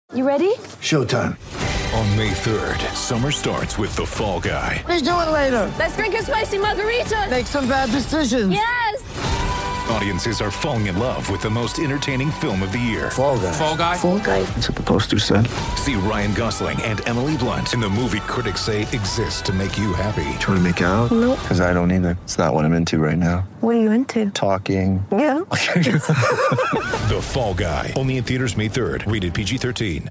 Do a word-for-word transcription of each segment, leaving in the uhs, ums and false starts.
You ready? Showtime. On May third, summer starts with The Fall Guy. Let's do it later. Let's drink a spicy margarita. Make some bad decisions. Yes! Audiences are falling in love with the most entertaining film of the year. Fall Guy. Fall Guy? Fall guy. That's what the poster said. See Ryan Gosling and Emily Blunt in the movie critics say exists to make you happy. Trying to make it out? Nope. Because I don't either. It's not what I'm into right now. What are you into? Talking. Yeah. The Fall Guy. Only in theaters May third. Rated P G thirteen.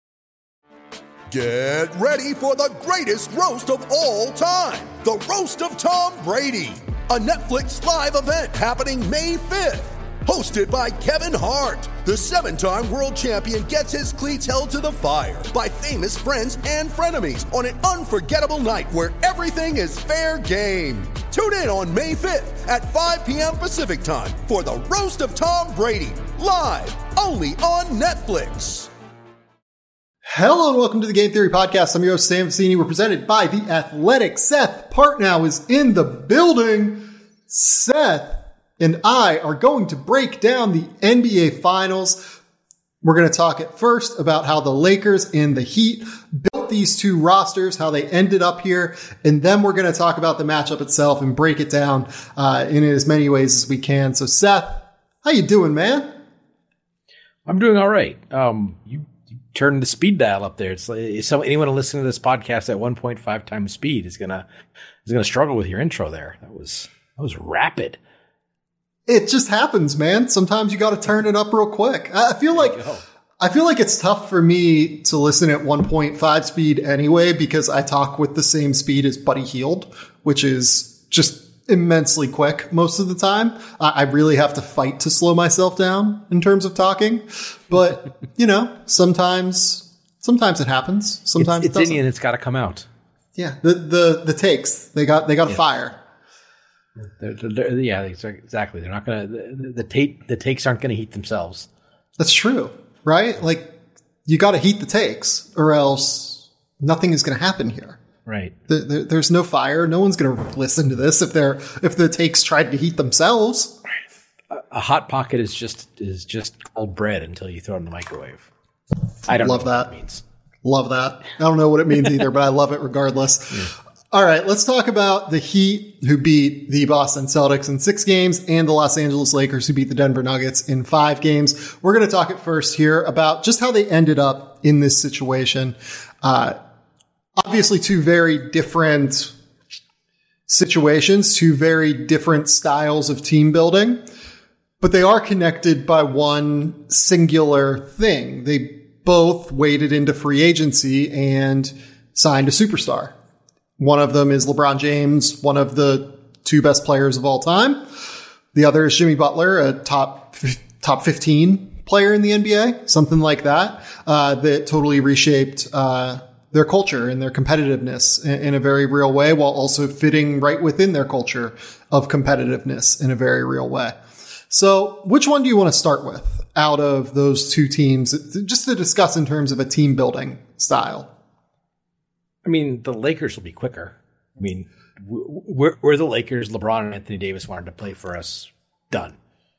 Get ready for the greatest roast of all time. The Roast of Tom Brady. A Netflix live event happening May fifth. Hosted by Kevin Hart. The seven-time world champion gets his cleats held to the fire by famous friends and frenemies on an unforgettable night where everything is fair game. Tune in on May fifth at five p.m. Pacific time for the Roast of Tom Brady. Live only on Netflix. Hello and welcome to the Game Theory Podcast. I'm your host, Sam Vecini. We're presented by The Athletic. Seth Partnow is in the building. Seth and I are going to break down the N B A Finals. We're going to talk at first about how the Lakers and the Heat built these two rosters, how they ended up here, and then we're going to talk about the matchup itself and break it down uh, in as many ways as we can. So, Seth, how you doing, man? I'm doing all right. Um, you turn the speed dial up there. It's like, so anyone listening to this podcast at one point five times speed is gonna is gonna struggle with your intro there. That was that was rapid. It just happens, man. Sometimes you got to turn it up real quick. I feel like I feel like it's tough for me to listen at one point five speed anyway because I talk with the same speed as Buddy Hield, which is just immensely quick most of the time. I really have to fight to slow myself down in terms of talking. But, you know, sometimes sometimes it happens. Sometimes it's, it's it doesn't. in you and it's got to come out. Yeah, the the the takes, they got they got to yeah. fire. They're, they're, yeah, exactly. They're not going to the, the take the takes aren't going to heat themselves. That's true, right? Like you got to heat the takes or else nothing is going to happen here. Right. The, the, there's no fire. No one's going to listen to this if they're if the takes tried to heat themselves. A, a hot pocket is just is just cold bread until you throw it in the microwave. I don't love know what that. that means. Love that. I don't know what it means either, but I love it regardless. Yeah. All right, let's talk about the Heat who beat the Boston Celtics in six games and the Los Angeles Lakers who beat the Denver Nuggets in five games. We're going to talk at first here about just how they ended up in this situation. Uh, Obviously, two very different situations, two very different styles of team building, but they are connected by one singular thing. They both waded into free agency and signed a superstar. One of them is LeBron James, one of the two best players of all time. The other is Jimmy Butler, a top top fifteen player in the N B A, something like that, uh, that totally reshaped uh their culture and their competitiveness in, in a very real way, while also fitting right within their culture of competitiveness in a very real way. So which one do you want to start with out of those two teams, just to discuss in terms of a team building style? I mean, the Lakers will be quicker. I mean, we're, we're the Lakers. LeBron and Anthony Davis wanted to play for us. Done.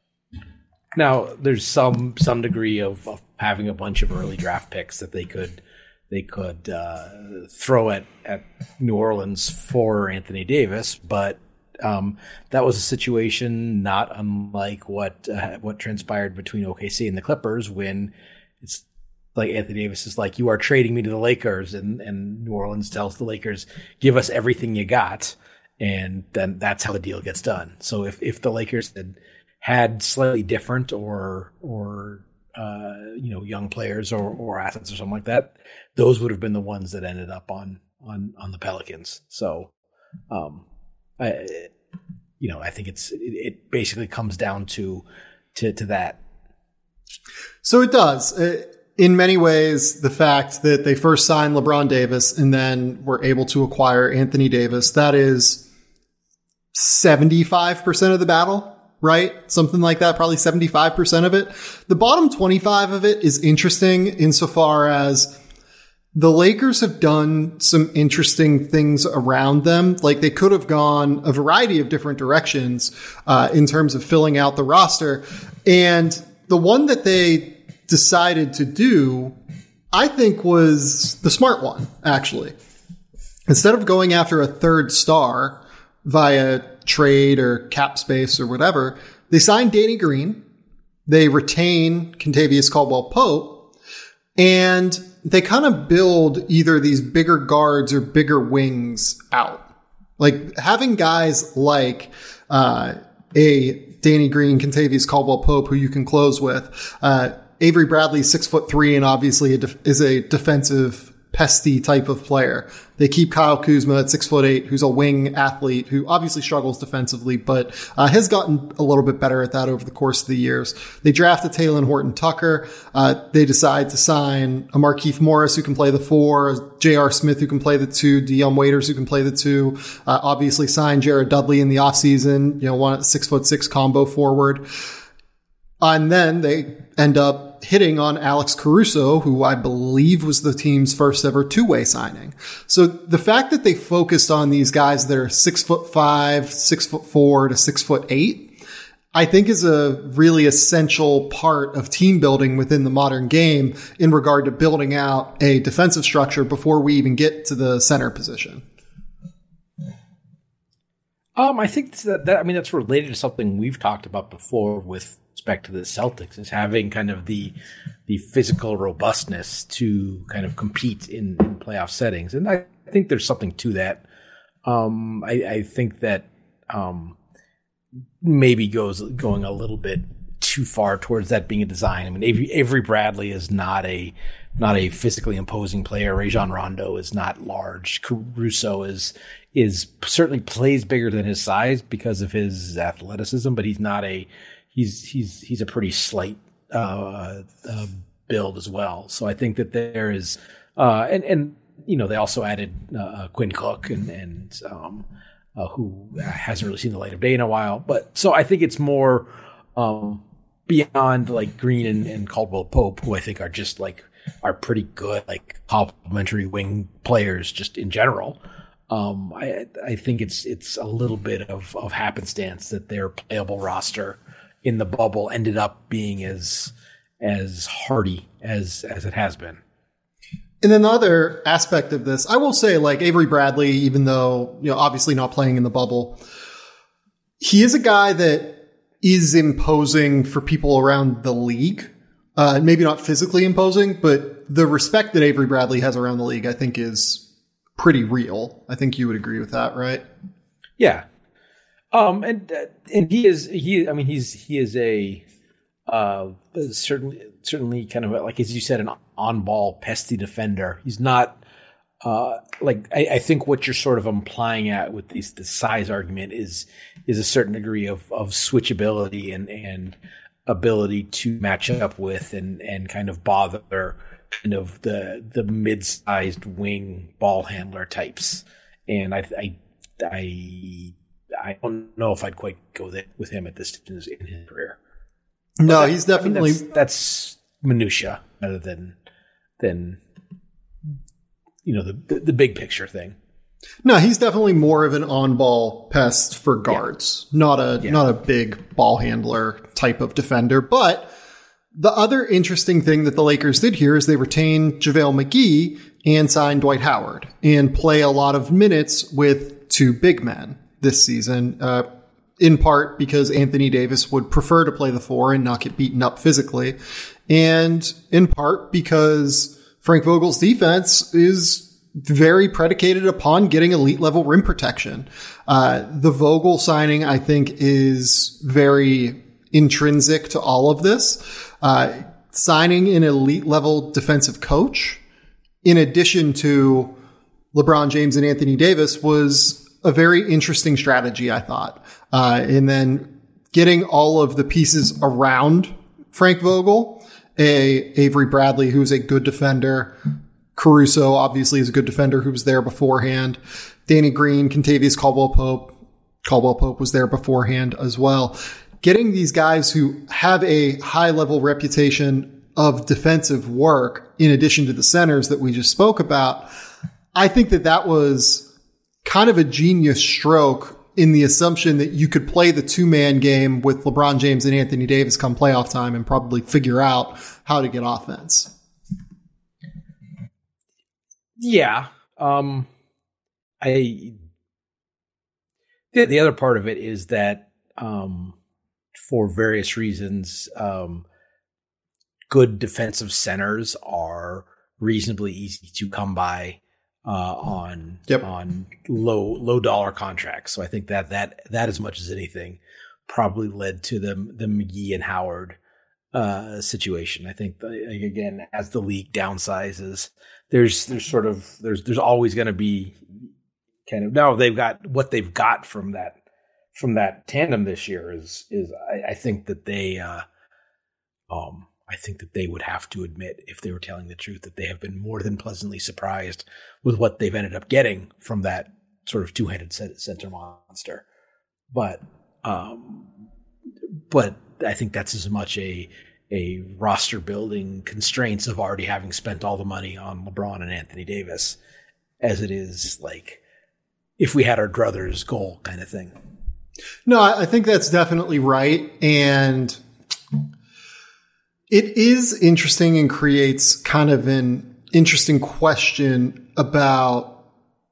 Now, there's some some degree of, of having a bunch of early draft picks that they could they could uh, throw at, at New Orleans for Anthony Davis, but um, that was a situation not unlike what uh, what transpired between O K C and the Clippers when it's like Anthony Davis is like, you are trading me to the Lakers, and, and New Orleans tells the Lakers, give us everything you got, and then that's how the deal gets done. So if, if the Lakers had had slightly different or or uh, you know young players or, or assets or something like that, those would have been the ones that ended up on on on the Pelicans. So, um, I you know I think it's it, it basically comes down to to to that. So it does. It- In many ways, the fact that they first signed LeBron Davis and then were able to acquire Anthony Davis, that is seventy-five percent of the battle, right? Something like that, probably seventy-five percent of it. The bottom twenty-five of it is interesting insofar as the Lakers have done some interesting things around them. Like they could have gone a variety of different directions uh, in terms of filling out the roster. And the one that they decided to do, I think was the smart one, actually. Instead of going after a third star via trade or cap space or whatever, they signed Danny Green. They retain Kentavious Caldwell-Pope, and they kind of build either these bigger guards or bigger wings out. Like having guys like uh, a Danny Green, Kentavious Caldwell-Pope, who you can close with. Uh, Avery Bradley, six foot three, and obviously a def- is a defensive pesty type of player. They keep Kyle Kuzma at six foot eight, who's a wing athlete who obviously struggles defensively, but uh, has gotten a little bit better at that over the course of the years. They drafted Talen Horton-Tucker. Uh, they decide to sign a Markieff Morris who can play the four, J R. Smith who can play the two, Dion Waiters who can play the two. Uh, obviously signed Jared Dudley in the offseason, you know, one six foot six combo forward. And then they end up hitting on Alex Caruso, who I believe was the team's first ever two-way signing. So the fact that they focused on these guys that are six foot five, six foot four to six foot eight, I think is a really essential part of team building within the modern game in regard to building out a defensive structure before we even get to the center position. Um, I think that, that I mean that's related to something we've talked about before with respect to the Celtics, is having kind of the the physical robustness to kind of compete in, in playoff settings, and I think there's something to that. Um, I, I think that um, maybe goes going a little bit too far towards that being a design. I mean, Avery, Avery Bradley is not a not a physically imposing player. Rajon Rondo is not large. Caruso is is certainly plays bigger than his size because of his athleticism, but he's not a he's he's he's a pretty slight uh, uh, build as well. So I think that there is uh, and and you know they also added uh, Quinn Cook and and um, uh, who hasn't really seen the light of day in a while. But so I think it's more um, beyond like Green and, and Caldwell Pope, who I think are just like are pretty good, like complementary wing players just in general. Um, I I think it's it's a little bit of, of happenstance that their playable roster in the bubble ended up being as as hardy as as it has been. And then the other aspect of this, I will say, like Avery Bradley, even though, you know, obviously not playing in the bubble, he is a guy that is imposing for people around the league. Uh, maybe not physically imposing, but the respect that Avery Bradley has around the league, I think, is pretty real. I think you would agree with that, right? Yeah. Um, and uh, and he is he. I mean, he's he is a uh, certainly certainly kind of like, as you said, an on-ball pesty defender. He's not uh, like I, I think what you're sort of implying at with these the size argument is is a certain degree of of switchability and and ability to match up with and and kind of bother kind of the the mid-sized wing ball handler types. And I I I, I don't know if I'd quite go that with him at this stage in his, in his career. No, that, he's definitely I mean, that's, that's minutia rather than than you know the, the the big picture thing. No, he's definitely more of an on-ball pest for guards, yeah. not a yeah. not a big ball handler type of defender. But the other interesting thing that the Lakers did here is they retained JaVale McGee and signed Dwight Howard and play a lot of minutes with two big men this season, uh, in part because Anthony Davis would prefer to play the four and not get beaten up physically, and in part because Frank Vogel's defense is very predicated upon getting elite level rim protection. Uh, the Vogel signing, I think, is very intrinsic to all of this. Uh, signing an elite level defensive coach, in addition to LeBron James and Anthony Davis, was a very interesting strategy, I thought. Uh, and then getting all of the pieces around Frank Vogel, a Avery Bradley, who's a good defender, Caruso obviously is a good defender who was there beforehand. Danny Green, Kentavious Caldwell-Pope. Caldwell-Pope was there beforehand as well. Getting these guys who have a high-level reputation of defensive work, in addition to the centers that we just spoke about, I think that that was kind of a genius stroke in the assumption that you could play the two-man game with LeBron James and Anthony Davis come playoff time and probably figure out how to get offense. Yeah. Um, I, the, the other part of it is that, um, for various reasons, um, good defensive centers are reasonably easy to come by, uh, on, yep. on low, low dollar contracts. So I think that, that, that as much as anything probably led to the, the McGee and Howard, uh, situation. I think, the, again, as the league downsizes, there's, there's sort of, there's, there's always going to be kind of, now they've got what they've got from that, from that tandem this year is, is I, I think that they, uh, um, I think that they would have to admit, if they were telling the truth, that they have been more than pleasantly surprised with what they've ended up getting from that sort of two-headed center monster. But, um, but I think that's as much a, a roster building constraints of already having spent all the money on LeBron and Anthony Davis as it is like, if we had our druthers goal kind of thing. No, I think that's definitely right. And it is interesting and creates kind of an interesting question about,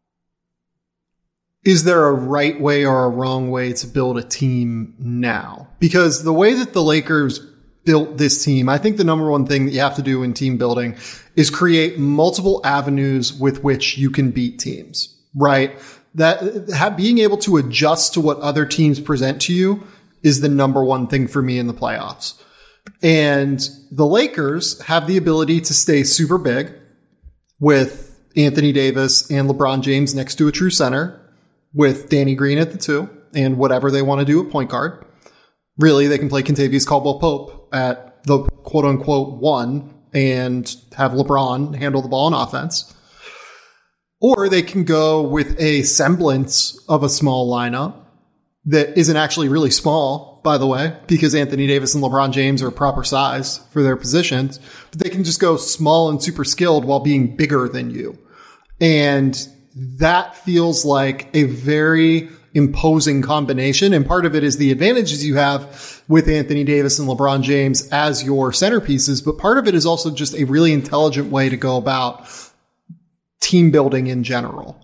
is there a right way or a wrong way to build a team now? Because the way that the Lakers built this team, I think the number one thing that you have to do in team building is create multiple avenues with which you can beat teams, right? That have, being able to adjust to what other teams present to you is the number one thing for me in the playoffs. And the Lakers have the ability to stay super big with Anthony Davis and LeBron James next to a true center, with Danny Green at the two, and whatever they want to do at point guard. Really, they can play Kentavious Caldwell-Pope at the quote-unquote one and have LeBron handle the ball in offense. Or they can go with a semblance of a small lineup that isn't actually really small, by the way, because Anthony Davis and LeBron James are proper size for their positions. But they can just go small and super skilled while being bigger than you. And that feels like a very imposing combination. And part of it is the advantages you have with Anthony Davis and LeBron James as your centerpieces. But part of it is also just a really intelligent way to go about team building in general.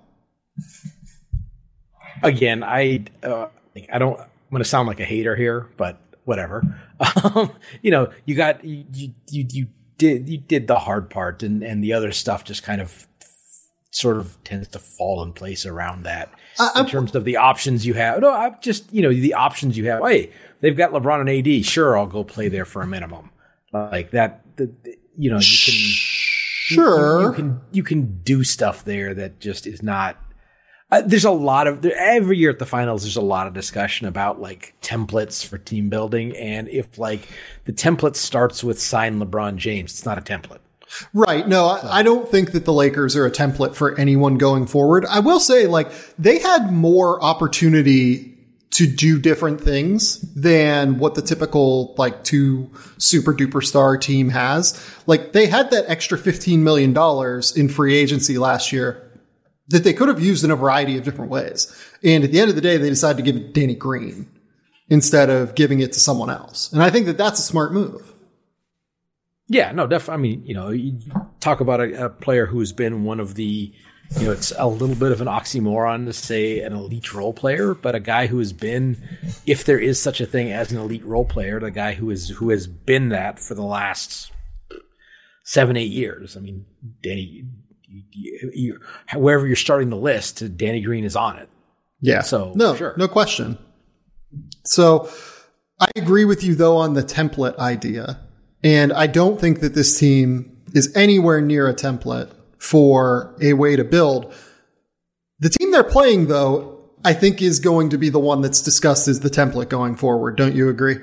Again, I, uh, I don't, I'm going to sound like a hater here, but whatever. Um, you know, you got, you, you, you did, you did the hard part, and, and the other stuff just kind of sort of tends to fall in place around that uh, in terms of the options you have. No, I'm just, you know, the options you have. Hey, they've got LeBron and A D. Sure, I'll go play there for a minimum. Like that, the, the, you know, you can, sure, you, you can, you can do stuff there that just is not, uh, there's a lot of, there, every year at the finals, there's a lot of discussion about like templates for team building. And if like the template starts with sign LeBron James, it's not a template. Right. No, so. I don't think that the Lakers are a template for anyone going forward. I will say, like, they had more opportunity to do different things than what the typical, like, two super duper star team has. Like, they had that extra fifteen million dollars in free agency last year that they could have used in a variety of different ways. And at the end of the day, they decided to give it to Danny Green instead of giving it to someone else. And I think that that's a smart move. Yeah, no, definitely. I mean, you know, you talk about a, a player who's been one of the, you know, it's a little bit of an oxymoron to say an elite role player, but a guy who has been, if there is such a thing as an elite role player, the guy who is who has been that for the last seven, eight years. I mean, Danny, you, you, you, wherever you're starting the list, Danny Green is on it. Yeah. So no, sure. no question. So I agree with you though on the template idea. And I don't think that this team is anywhere near a template for a way to build. The team they're playing, though, I think is going to be the one that's discussed as the template going forward. Don't you agree?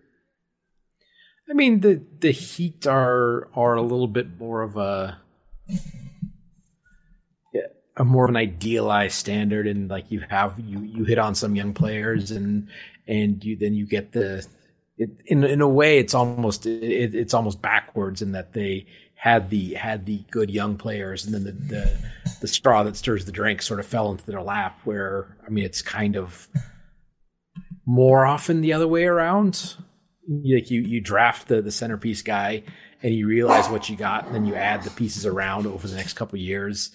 I mean, the, the Heat are are a little bit more of a, a more of an idealized standard, and like you have you you hit on some young players, and and you then you get the. It, in in a way, it's almost it, it's almost backwards in that they had the had the good young players, and then the, the the straw that stirs the drink sort of fell into their lap. Where I mean, it's kind of more often the other way around. Like you you draft the the centerpiece guy, and you realize what you got, and then you add the pieces around over the next couple of years,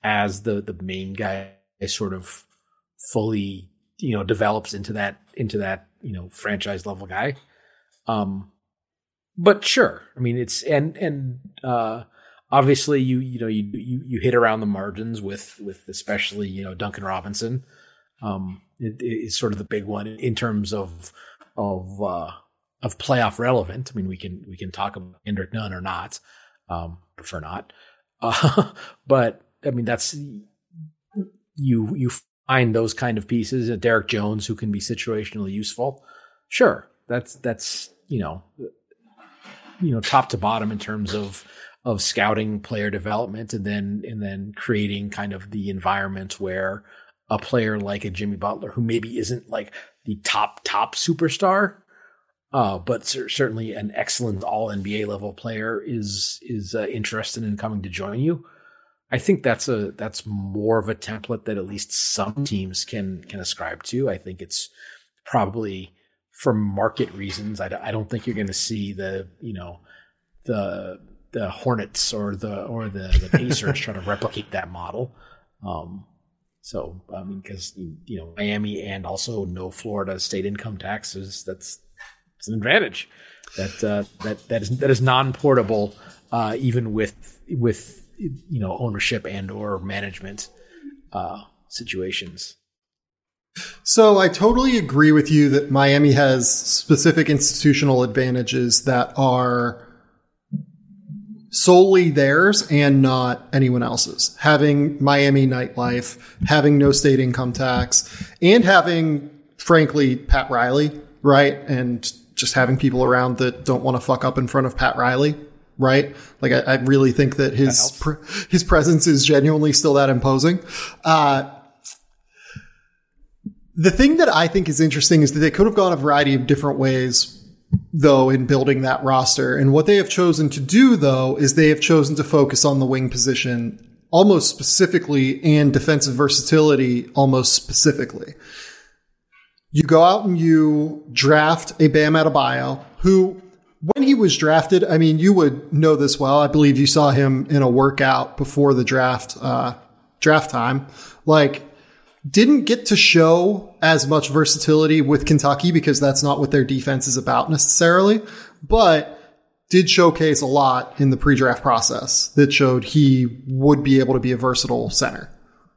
as the the main guy sort of fully, you know, develops into that into that, you know, franchise level guy. Um, but sure, I mean, it's and and uh, obviously you you know you you you hit around the margins with with especially, you know, Duncan Robinson. Um, it is sort of the big one in terms of of uh, of playoff relevant. I mean, we can we can talk about Kendrick Nunn or not. Um, prefer not. Uh, but I mean, that's you you find those kind of pieces. Uh, Derek Jones, who can be situationally useful. Sure, that's that's you know you know top to bottom in terms of of scouting player development, and then and then creating kind of the environment where a player like a Jimmy Butler, who maybe isn't like the top, top superstar, uh, but cer- certainly an excellent all N B A level player, is is uh, interested in coming to join you. I think that's a that's more of a template that at least some teams can can ascribe to. I think it's probably for market reasons. I, d- I don't think you're going to see the you know the the Hornets or the or the, the Pacers try to replicate that model. Um, So, I mean, because, you know, Miami and also no Florida state income taxes, that's, that's an advantage that, uh, that, that is, that is non-portable, uh, even with, with, you know, ownership and or management, uh, situations. So I totally agree with you that Miami has specific institutional advantages that are solely theirs and not anyone else's. Having Miami nightlife, having no state income tax, and having, frankly, Pat Riley, right? And just having people around that don't want to fuck up in front of Pat Riley, right? Like, I, I really think that his that pre- his presence is genuinely still that imposing. Uh, the thing that I think is interesting is that they could have gone a variety of different ways, though, in building that roster. And what they have chosen to do, though, is they have chosen to focus on the wing position almost specifically and defensive versatility almost specifically. You go out and you draft a Bam Adebayo, who, when he was drafted, I mean, you would know this well. I believe you saw him in a workout before the draft, uh, draft time. Like, didn't get to show as much versatility with Kentucky because that's not what their defense is about necessarily, but did showcase a lot in the pre-draft process that showed he would be able to be a versatile center.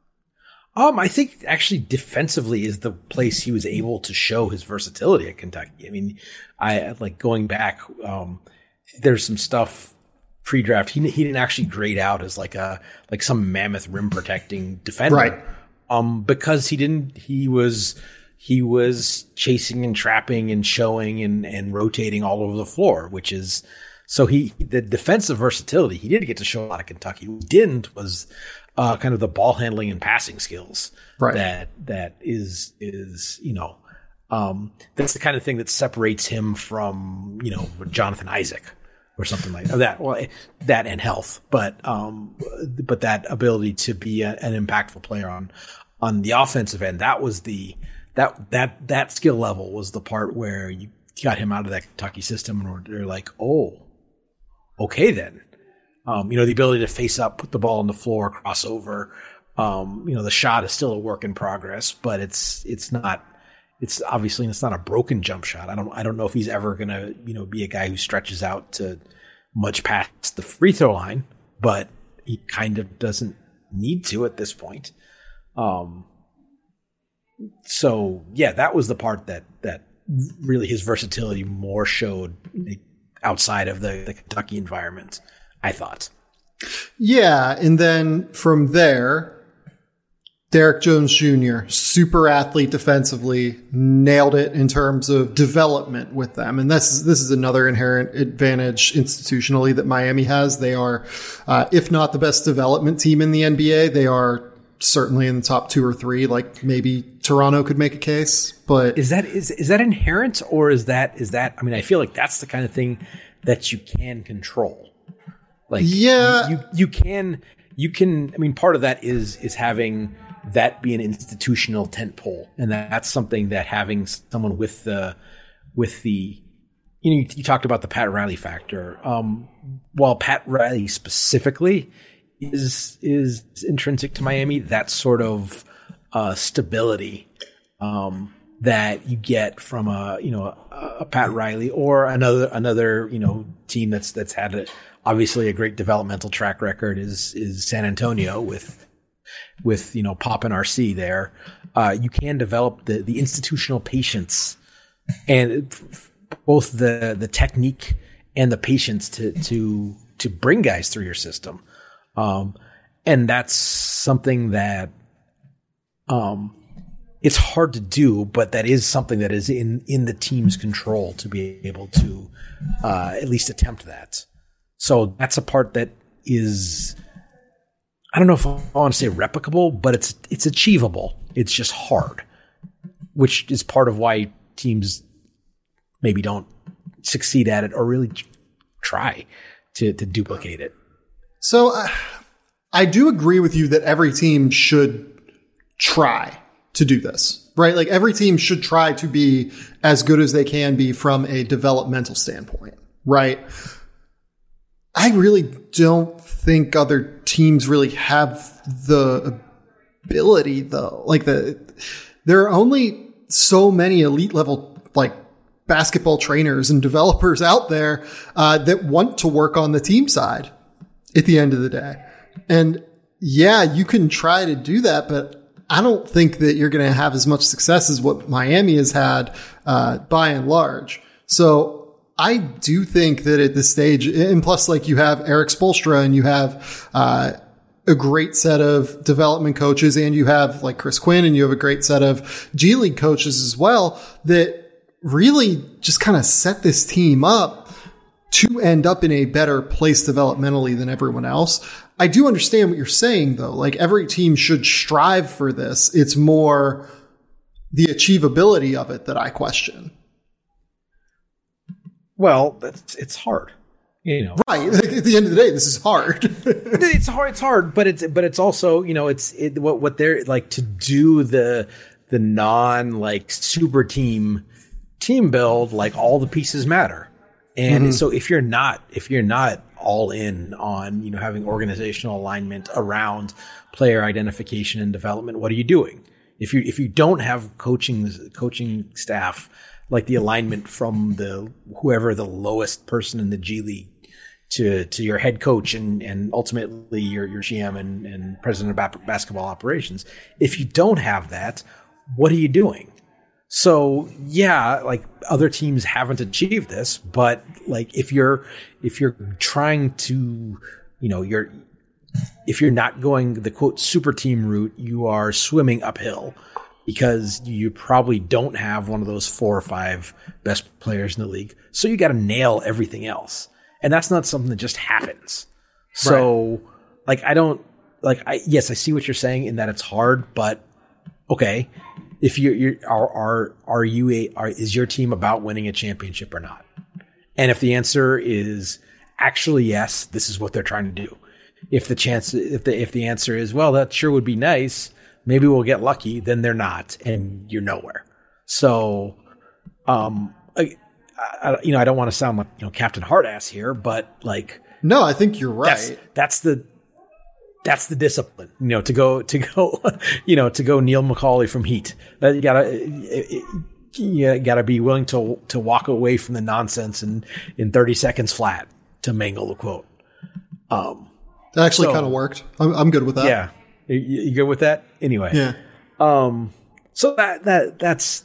Um, I think actually defensively is the place he was able to show his versatility at Kentucky. I mean, I like going back, um, there's some stuff pre-draft. He, he didn't actually grade out as like a, like some mammoth rim protecting defender. Right. Um, because he didn't, he was, he was chasing and trapping and showing and, and rotating all over the floor, which is, so he, the defensive versatility, he did get to show a lot of Kentucky. What he didn't was, uh, kind of the ball handling and passing skills. Right. That, that is, is, you know, um, that's the kind of thing that separates him from, you know, Jonathan Isaac or something like that. Well, that and health, but, um, but that ability to be a, an impactful player on, on the offensive end, that was the, that, that, that skill level was the part where you got him out of that Kentucky system and they're like, oh, okay then. Um, you know, the ability to face up, put the ball on the floor, cross over. Um, you know, the shot is still a work in progress, but it's, it's not, it's obviously, it's not a broken jump shot. I don't, I don't know if he's ever going to, you know, be a guy who stretches out to much past the free throw line, but he kind of doesn't need to at this point. Um, so yeah, that was the part that, that really his versatility more showed outside of the, the Kentucky environment, I thought. Yeah. And then from there, Derek Jones Junior, super athlete defensively, nailed it in terms of development with them. And this is, this is another inherent advantage institutionally that Miami has. They are, uh, if not the best development team in the N B A, they are certainly in the top two or three. Like maybe Toronto could make a case, but is that, is, is that inherent or is that, is that, I mean, I feel like that's the kind of thing that you can control. Like, yeah, you, you, you can, you can, I mean, part of that is, is having that be an institutional tentpole. And that's something that having someone with the, with the, you know, you, you talked about the Pat Riley factor. Um, while Pat Riley specifically is is intrinsic to Miami. That sort of uh, stability um, that you get from a you know a, a Pat Riley or another another you know team that's that's had a, obviously a great developmental track record is is San Antonio with with you know Pop and R C there. Uh, you can develop the the institutional patience and both the the technique and the patience to to to bring guys through your system. Um, and that's something that um, it's hard to do, but that is something that is in, in the team's control to be able to uh, at least attempt that. So that's a part that is, I don't know if I want to say replicable, but it's it's achievable. It's just hard, which is part of why teams maybe don't succeed at it or really try to, to duplicate it. So uh, I do agree with you that every team should try to do this, right? Like every team should try to be as good as they can be from a developmental standpoint, right? I really don't think other teams really have the ability though. Like the, there are only so many elite level, like basketball trainers and developers out there uh, that want to work on the team side at the end of the day. And yeah, you can try to do that, but I don't think that you're going to have as much success as what Miami has had uh, by and large. So I do think that at this stage, and plus like you have Eric Spoelstra and you have uh, a great set of development coaches and you have like Chris Quinn and you have a great set of G League coaches as well that really just kind of set this team up to end up in a better place developmentally than everyone else. I do understand what you're saying though. Like every team should strive for this. It's more the achievability of it that I question. Well, it's, it's hard, you know, right. At the end of the day, this is hard. it's hard. It's hard, but it's, but it's also, you know, it's it, what, what they're like to do the, the non like super team team build, like all the pieces matter. And mm-hmm. so if you're not, if you're not all in on, you know, having organizational alignment around player identification and development, what are you doing? If you, if you don't have coaching, coaching staff, like the alignment from the, whoever the lowest person in the G League to, to your head coach and, and ultimately your, your G M and, and president of ba- basketball operations, if you don't have that, what are you doing? So yeah, like other teams haven't achieved this, but like if you're, if you're trying to, you know, you're, if you're not going the quote super team route, you are swimming uphill because you probably don't have one of those four or five best players in the league. So you got to nail everything else. And that's not something that just happens. So right. like, I don't like, I, yes, I see what you're saying in that it's hard, but okay. If you're, you're are, are, are you a, are, is your team about winning a championship or not? And if the answer is actually yes, this is what they're trying to do. If the chance, if the, if the answer is, well, that sure would be nice, maybe we'll get lucky, then they're not, and you're nowhere. So, um, I, I, you know, I don't want to sound like, you know, Captain Hardass here, but like, no, I think you're right. That's, that's the, That's the discipline, you know, to go, to go, you know, to go Neil McCauley from Heat. That you gotta, you gotta be willing to, to walk away from the nonsense in, in thirty seconds flat to mangle the quote. Um, that actually so, kind of worked. I'm, I'm good with that. Yeah. You, you good with that? Anyway. Yeah. Um, so that, that, that's,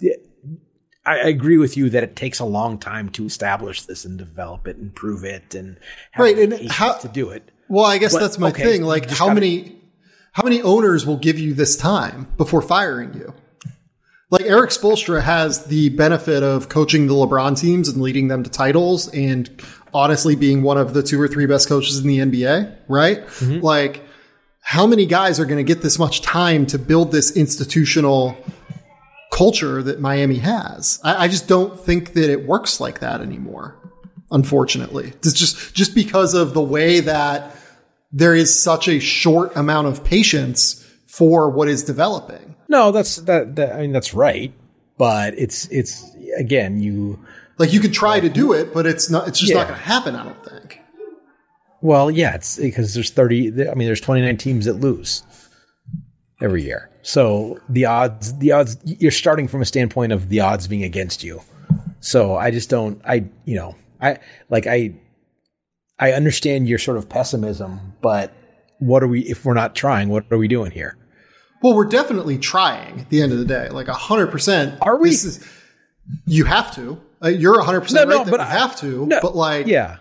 I agree with you that it takes a long time to establish this and develop it and prove it and have right. and how to do it. Well, I guess but, that's my okay, thing. Like how gotta, many, how many owners will give you this time before firing you? Like Eric Spoelstra has the benefit of coaching the LeBron teams and leading them to titles and honestly being one of the two or three best coaches in the N B A, right? Mm-hmm. Like how many guys are going to get this much time to build this institutional culture that Miami has? I, I just don't think that it works like that anymore. Unfortunately, it's just, just because of the way that there is such a short amount of patience for what is developing. No, that's that, that I mean, that's right. But it's, it's again, you like you could try to do it, but it's not, it's just yeah. not going to happen. I don't think. Well, yeah, it's because there's thirty. I mean, there's twenty-nine teams that lose every year. So the odds, the odds, you're starting from a standpoint of the odds being against you. So I just don't, I, you know, I like, I, I understand your sort of pessimism, but what are we, if we're not trying, what are we doing here? Well, we're definitely trying at the end of the day, like a hundred percent. Are we? This is, you have to, uh, you're a hundred percent No, right no, that but we I- have to, no, but like, yeah.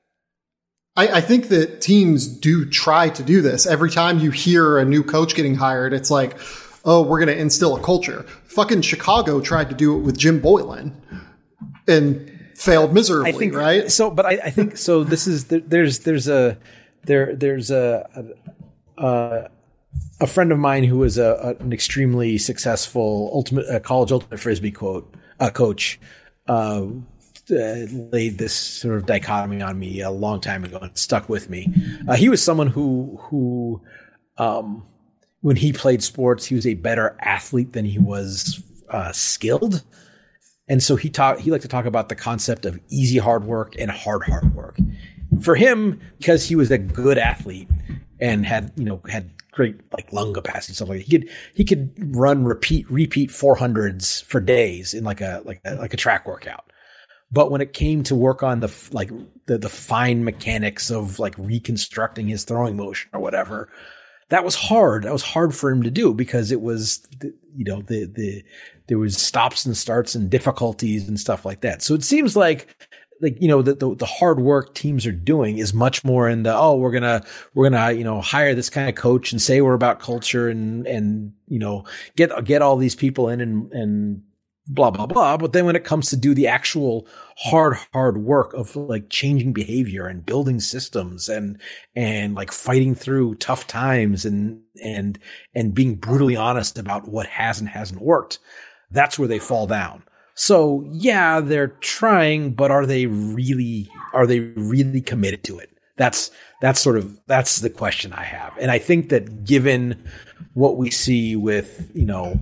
I, I think that teams do try to do this. Every time you hear a new coach getting hired, it's like, oh, we're going to instill a culture. Fucking Chicago tried to do it with Jim Boylan and failed miserably, I think, right? So, but I, I think so. This is there, there's there's a there there's a a, a friend of mine who was a, a an extremely successful ultimate uh, college ultimate frisbee quote uh, coach. Uh, Uh, laid this sort of dichotomy on me a long time ago and stuck with me. Uh, he was someone who, who, um, when he played sports, he was a better athlete than he was uh, skilled. And so he talked, he liked to talk about the concept of easy hard work and hard, hard work. For him, because he was a good athlete and had, you know, had great like lung capacity and stuff like that, he could, he could run repeat, repeat four hundreds for days in like a, like a, like a track workout. But when it came to work on the like the, the fine mechanics of like reconstructing his throwing motion or whatever, that was hard. That was hard for him to do because it was, the, you know, the the there was stops and starts and difficulties and stuff like that. So it seems like like you know the the, the hard work teams are doing is much more in the oh we're gonna we're gonna you know hire this kind of coach and say we're about culture and and you know get get all these people in and and. blah, blah, blah. But then when it comes to do the actual hard, hard work of like changing behavior and building systems and, and like fighting through tough times and, and, and being brutally honest about what has and hasn't worked, that's where they fall down. So yeah, they're trying, but are they really, are they really committed to it? That's, that's sort of, that's the question I have. And I think that given what we see with, you know,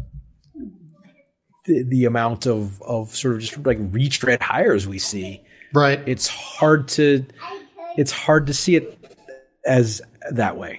The, the amount of, of sort of just like retread hires we see, Right. it's hard to, it's hard to see it as that way.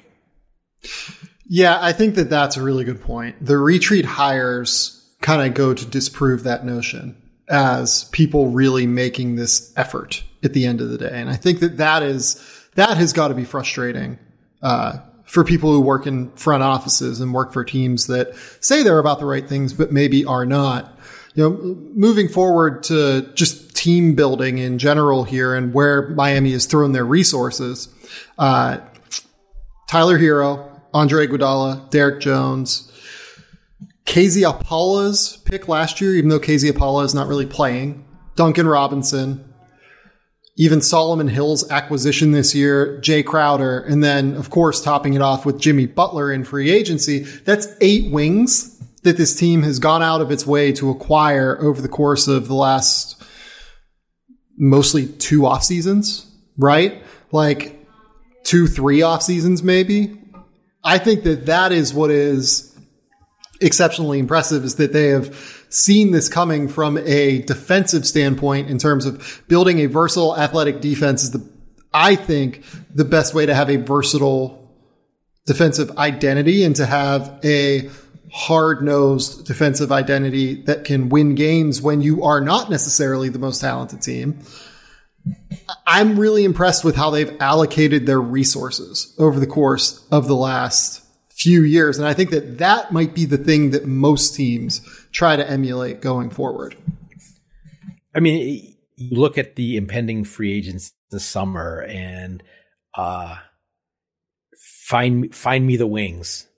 Yeah, I think that that's a really good point. The retreat hires kind of go to disprove that notion as people really making this effort at the end of the day. And I think that that is, that has got to be frustrating, uh, for people who work in front offices and work for teams that say they're about the right things, but maybe are not. You know, moving forward to just team building in general here and where Miami has thrown their resources, uh, Tyler Hero, Andre Iguodala, Derek Jones, K Z Apala's pick last year, even though K Z Apala is not really playing, Duncan Robinson, even Solomon Hill's acquisition this year, Jay Crowder, and then, of course, topping it off with Jimmy Butler in free agency. That's eight wings that this team has gone out of its way to acquire over the course of the last mostly two off seasons, right? Like two, three off seasons, maybe. I think that that is what is exceptionally impressive, is that they have seen this coming from a defensive standpoint in terms of building a versatile athletic defense is the, I think, the best way to have a versatile defensive identity and to have a hard-nosed defensive identity that can win games when you are not necessarily the most talented team. I'm really impressed with how they've allocated their resources over the course of the last few years. And I think that that might be the thing that most teams try to emulate going forward. I mean, you look at the impending free agents this summer and uh, find find me the wings.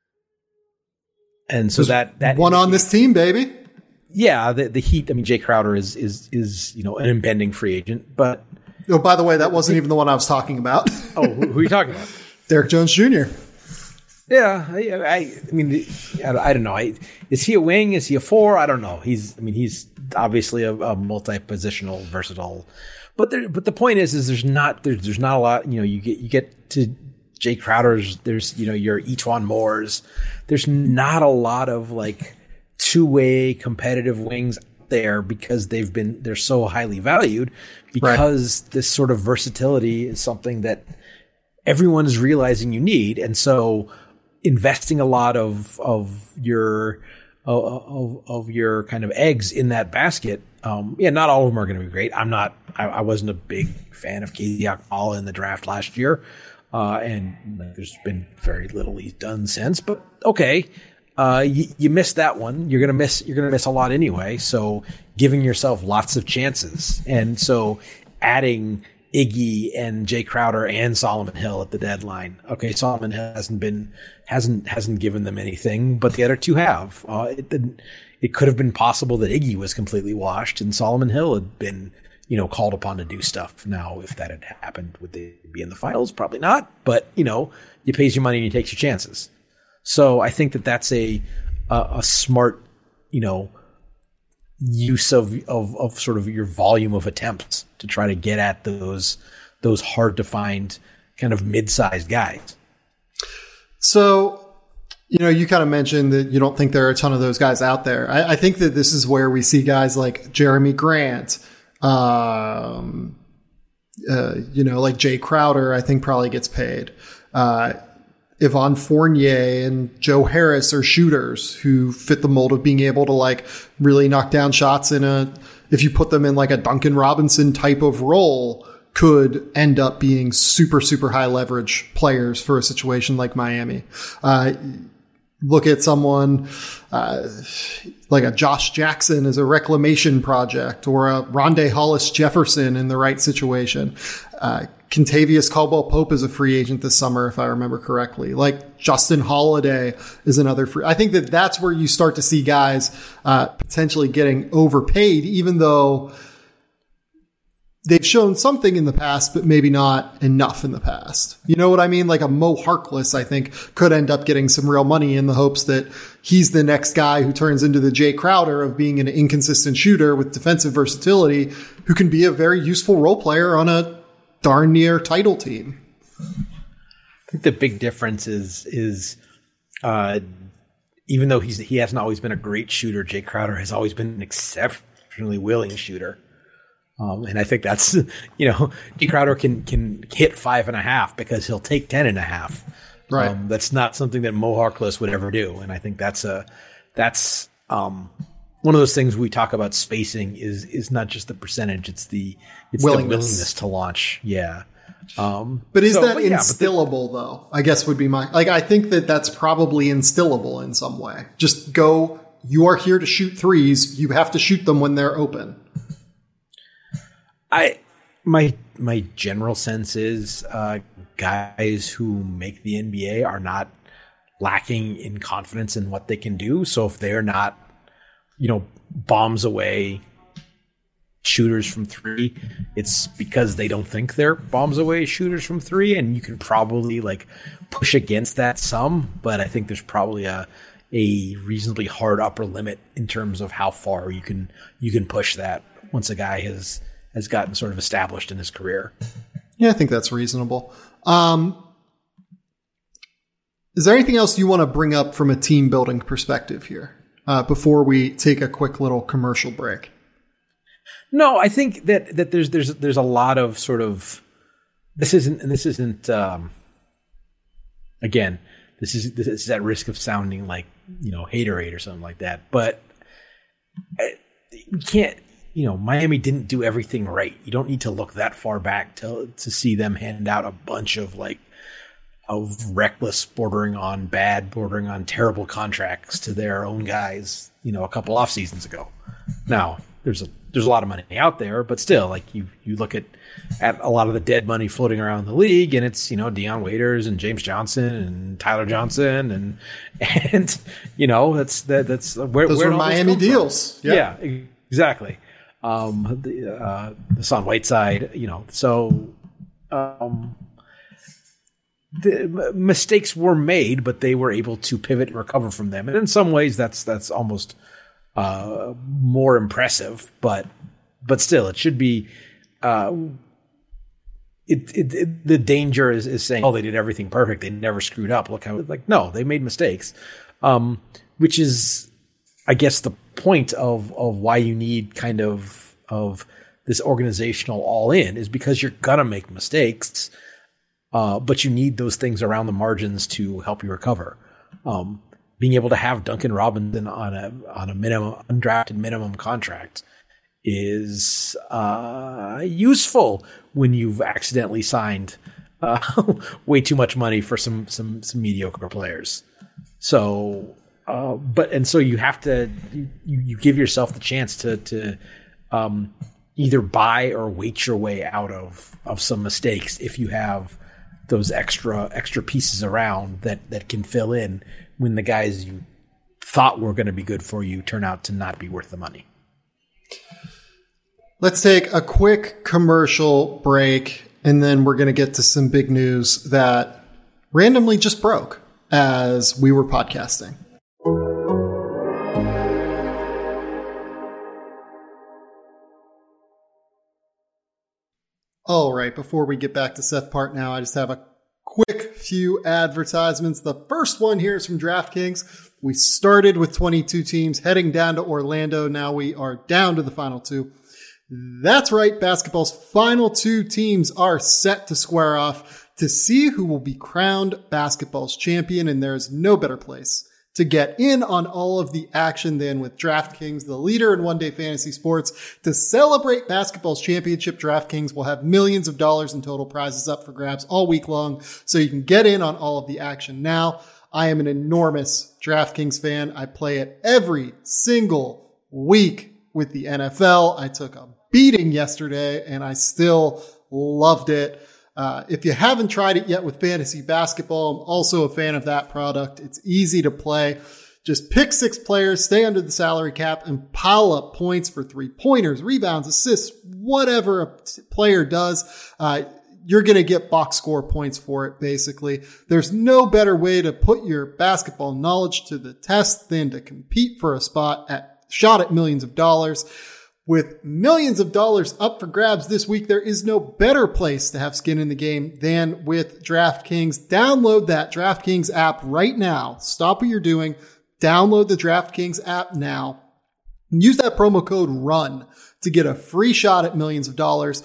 And so There's that that one on this team, baby. Yeah, the the Heat. I mean, Jay Crowder is is is you know an impending free agent, but oh, by the way, that wasn't even the one I was talking about. oh, who, who are you talking about? Derek Jones Junior Yeah, I, I, I mean, I, I don't know. I, is he a wing? Is he a four? I don't know. He's, I mean, he's obviously a, a multi-positional, versatile. But there, but the point is, is there's not there's there's not a lot. You know, you get you get to Jay Crowder's. There's you know your Etuan Moore's. There's not a lot of like two-way competitive wings. there because they've been they're so highly valued because right. this sort of versatility is something that everyone is realizing you need, and so investing a lot of of your of of your kind of eggs in that basket. Um, yeah, not all of them are going to be great. I'm not. I, I wasn't a big fan of K Z Akbala in the draft last year, uh, and there's been very little he's done since. But okay, uh, you, you missed that one. You're gonna miss. You're gonna miss a lot anyway. So giving yourself lots of chances, and so adding Iggy and Jay Crowder and Solomon Hill at the deadline. Okay, Solomon Hill hasn't been hasn't hasn't given them anything, but the other two have. Uh, it didn't. It could have been possible that Iggy was completely washed and Solomon Hill had been, you know, called upon to do stuff. Now, if that had happened, would they be in the finals? Probably not. But, you know, you pays your money and you takes your chances. So I think that that's a a, a smart, you know, use of, of of sort of your volume of attempts to try to get at those those hard to find kind of mid-sized guys. So, you know, you kind of mentioned that you don't think there are a ton of those guys out there. I, I think that this is where we see guys like Jeremy Grant, um, uh, you know, like Jay Crowder, I think probably gets paid. Uh, Yvonne Fournier and Joe Harris are shooters who fit the mold of being able to like really knock down shots in a, if you put them in like a Duncan Robinson type of role, could end up being super, super high leverage players for a situation like Miami. Uh, look at someone uh, like a Josh Jackson as a reclamation project, or a Rondé Hollis Jefferson in the right situation. Uh, Kentavious Caldwell-Pope is a free agent this summer, if I remember correctly. Like Justin Holiday is another free. I think that that's where you start to see guys uh, potentially getting overpaid, even though they've shown something in the past, but maybe not enough in the past. You know what I mean? Like a Mo Harkless, I think, could end up getting some real money in the hopes that he's the next guy who turns into the Jay Crowder of being an inconsistent shooter with defensive versatility, who can be a very useful role player on a darn near title team. I think the big difference is, is uh, even though he's he hasn't always been a great shooter, Jay Crowder has always been an exceptionally willing shooter. Um, and I think that's, you know, Jay Crowder can, can hit five and a half because he'll take ten and a half. Right. Um, that's not something that Mo Harkless would ever do. And I think that's a, that's, um, one of those things we talk about spacing is, is not just the percentage. It's the, it's willingness. the willingness to launch. Yeah. Um, but is so, that but yeah, instillable the, though? I guess would be my, like, I think that that's probably instillable in some way. Just go, you are here to shoot threes. You have to shoot them when they're open. I my my general sense is uh, guys who make the N B A are not lacking in confidence in what they can do. So if they're not, you know, bombs away shooters from three, it's because they don't think they're bombs away shooters from three. And you can probably like push against that some, but I think there's probably a a reasonably hard upper limit in terms of how far you can you can push that once a guy has. has gotten sort of established in his career. Yeah, I think that's reasonable. Um, is there anything else you want to bring up from a team building perspective here uh, before we take a quick little commercial break? No, I think that that there's there's there's a lot of sort of this isn't and this isn't um, again this is this is at risk of sounding like, you know, haterade or something like that, but you can't. You know, Miami didn't do everything right. You don't need to look that far back to to see them hand out a bunch of like of reckless, bordering on bad, bordering on terrible contracts to their own guys, you know, a couple off seasons ago. Now, there's a there's a lot of money out there, but still, like you you look at at a lot of the dead money floating around the league, and it's, you know, Dion Waiters and James Johnson and Tyler Johnson and and you know, that's that that's where those where were Miami deals. Yeah, yeah, exactly. Um, the, uh, the Son Whiteside, you know, so, um, the m- mistakes were made, but they were able to pivot and recover from them. And in some ways that's, that's almost, uh, more impressive, but, but still it should be, uh, it, it, it the danger is, is saying, oh, they did everything perfect. They never screwed up. Look how, like, no, they made mistakes. Um, which is, I guess the point of, of why you need kind of, of this organizational all in is because you're going to make mistakes. Uh, but you need those things around the margins to help you recover. Um, being able to have Duncan Robinson on a, on a minimum undrafted minimum contract is, uh, useful when you've accidentally signed, uh, way too much money for some, some, some mediocre players. So, uh, but, and so you have to, you, you give yourself the chance to, to, um, either buy or wait your way out of, of some mistakes if you have those extra, extra pieces around that, that can fill in when the guys you thought were going to be good for you turn out to not be worth the money. Let's take a quick commercial break, and then we're going to get to some big news that randomly just broke as we were podcasting. All right, before we get back to Seth Partnow, I just have a quick few advertisements. The first one here is from DraftKings. We started with twenty-two teams heading down to Orlando. Now we are down to the final two. That's right. Basketball's final two teams are set to square off to see who will be crowned basketball's champion. And there's no better place to get in on all of the action than with DraftKings, the leader in one-day fantasy sports. To celebrate basketball's championship, DraftKings will have millions of dollars in total prizes up for grabs all week long, so you can get in on all of the action now. I am an enormous DraftKings fan. I play it every single week with the N F L. I took a beating yesterday, and I still loved it. Uh, if you haven't tried it yet with fantasy basketball, I'm also a fan of that product. It's easy to play. Just pick six players, stay under the salary cap, and pile up points for three-pointers, rebounds, assists, whatever a player does. Uh, you're going to get box score points for it, basically. There's no better way to put your basketball knowledge to the test than to compete for a spot at shot at millions of dollars. With millions of dollars up for grabs this week, there is no better place to have skin in the game than with DraftKings. Download that DraftKings app right now. Stop what you're doing. Download the DraftKings app now. Use that promo code RUN to get a free shot at millions of dollars.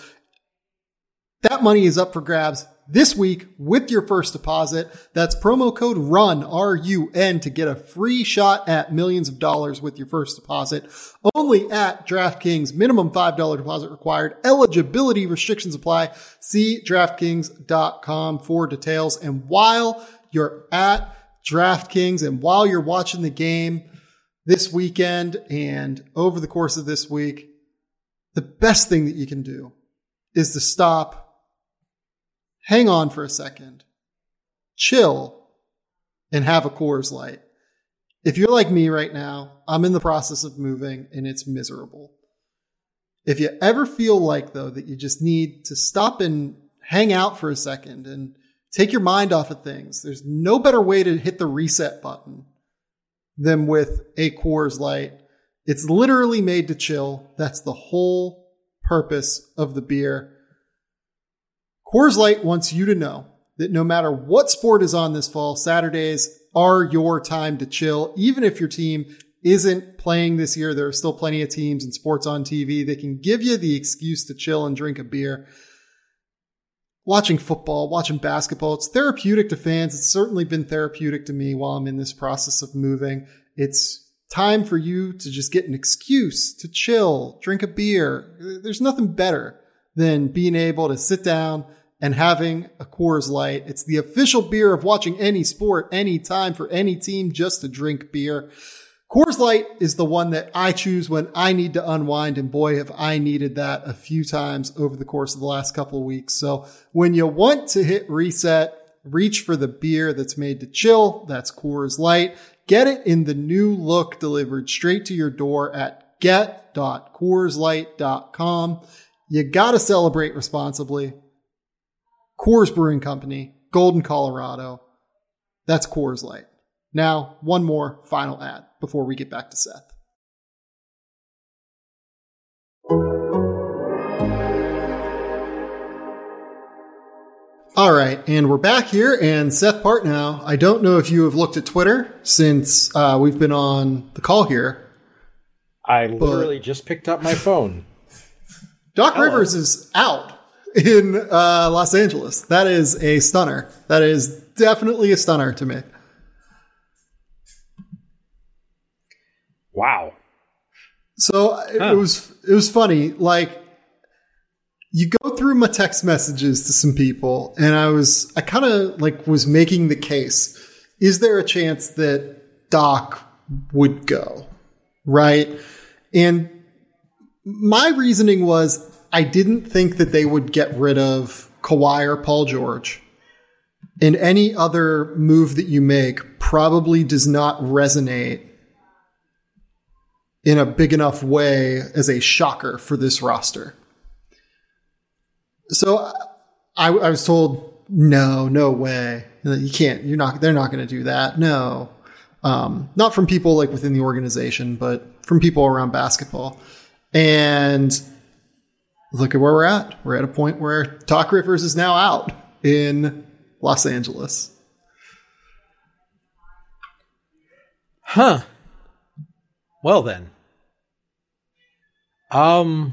That money is up for grabs this week with your first deposit. That's promo code RUN, R U N, to get a free shot at millions of dollars with your first deposit. Only at DraftKings. Minimum five dollars deposit required. Eligibility restrictions apply. See DraftKings.com for details. And while you're at DraftKings and while you're watching the game this weekend and over the course of this week, the best thing that you can do is to stop, hang on for a second, chill, and have a Coors Light. If you're like me right now, I'm in the process of moving and it's miserable. If you ever feel like, though, that you just need to stop and hang out for a second and take your mind off of things, there's no better way to hit the reset button than with a Coors Light. It's literally made to chill. That's the whole purpose of the beer. Coors Light wants you to know that no matter what sport is on this fall, Saturdays are your time to chill. Even if your team isn't playing this year, there are still plenty of teams and sports on T V that can give you the excuse to chill and drink a beer. Watching football, watching basketball, it's therapeutic to fans. It's certainly been therapeutic to me while I'm in this process of moving. It's time for you to just get an excuse to chill, drink a beer. There's nothing better than being able to sit down and having a Coors Light. It's the official beer of watching any sport, any time, for any team, just to drink beer. Coors Light is the one that I choose when I need to unwind, and boy, have I needed that a few times over the course of the last couple of weeks. So when you want to hit reset, reach for the beer that's made to chill. That's Coors Light. Get it in the new look delivered straight to your door at get dot coors light dot com. You got to celebrate responsibly. Coors Brewing Company, Golden, Colorado. That's Coors Light. Now, one more final ad before we get back to Seth. All right, and we're back here, and Seth Partnow, I don't know if you have looked at Twitter since uh, we've been on the call here, I literally but just picked up my phone. Doc Hello. Rivers is out in uh, Los Angeles. That is a stunner. That is definitely a stunner to me. Wow. So it, huh. it was it was funny. Like, you go through my text messages to some people, and I was I kind of like was making the case: is there a chance that Doc would go? Right, and my reasoning was I didn't think that they would get rid of Kawhi or Paul George, and any other move that you make probably does not resonate in a big enough way as a shocker for this roster. So I, I was told, no, no way. You can't, you're not, they're not going to do that. No. Um, not from people like within the organization, but from people around basketball. And look at where we're at. We're at a point where Doc Rivers is now out in Los Angeles. Huh. Well then. Um,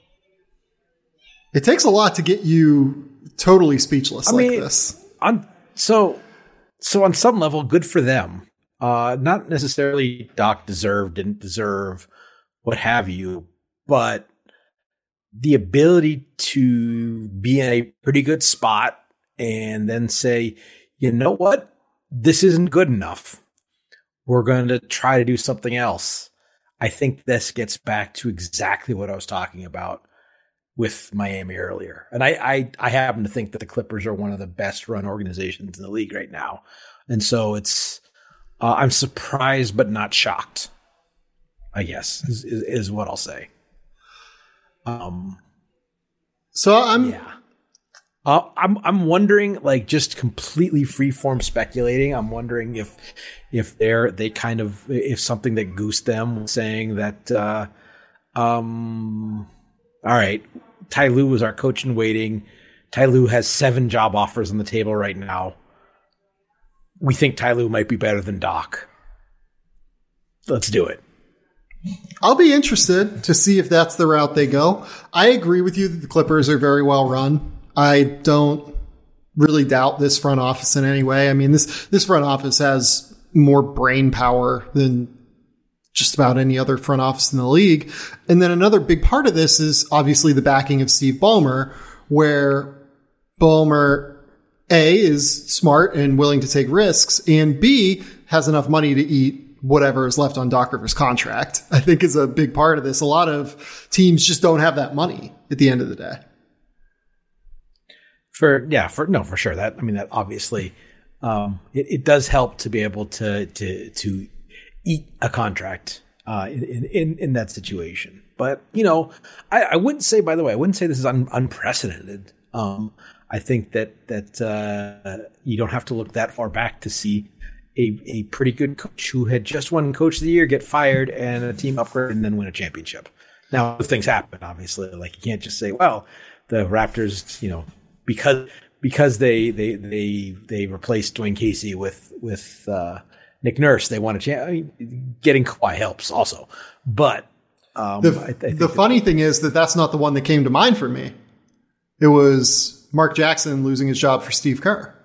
it takes a lot to get you totally speechless I like mean, this. On so, so on some level, good for them. Uh, not necessarily Doc deserved, didn't deserve, what have you, but the ability to be in a pretty good spot and then say, you know what, this isn't good enough. We're going to try to do something else. I think this gets back to exactly what I was talking about with Miami earlier. And I, I, I happen to think that the Clippers are one of the best run organizations in the league right now. And so it's, uh, I'm surprised, but not shocked, I guess is, is, is what I'll say. Um, so I'm, yeah. Uh, I'm I'm wondering, like, just completely freeform speculating. I'm wondering if if they're they kind of if something that goosed them saying that, uh, um, all right, Ty Lue was our coach in waiting. Ty Lue has seven job offers on the table right now. We think Ty Lue might be better than Doc. Let's do it. I'll be interested to see if that's the route they go. I agree with you that the Clippers are very well run. I don't really doubt this front office in any way. I mean, this, this front office has more brain power than just about any other front office in the league. And then another big part of this is obviously the backing of Steve Ballmer, where Ballmer, A, is smart and willing to take risks, and B, has enough money to eat whatever is left on Doc Rivers' contract, I think is a big part of this. A lot of teams just don't have that money at the end of the day. For yeah, for no, for sure. That I mean, that obviously um, it, it does help to be able to to to eat a contract uh, in, in in that situation. But you know, I, I wouldn't say. By the way, I wouldn't say this is un, unprecedented. Um, I think that that uh, you don't have to look that far back to see a a pretty good coach who had just won Coach of the Year get fired and a team upgrade and then win a championship. Now, things happen, obviously. Like, you can't just say, well, the Raptors, you know. Because because they they they they replaced Dwayne Casey with with uh, Nick Nurse, they want to chance. I mean, getting Kawhi helps also, but um, the I, I think the funny that, thing is that that's not the one that came to mind for me. It was Mark Jackson losing his job for Steve Kerr.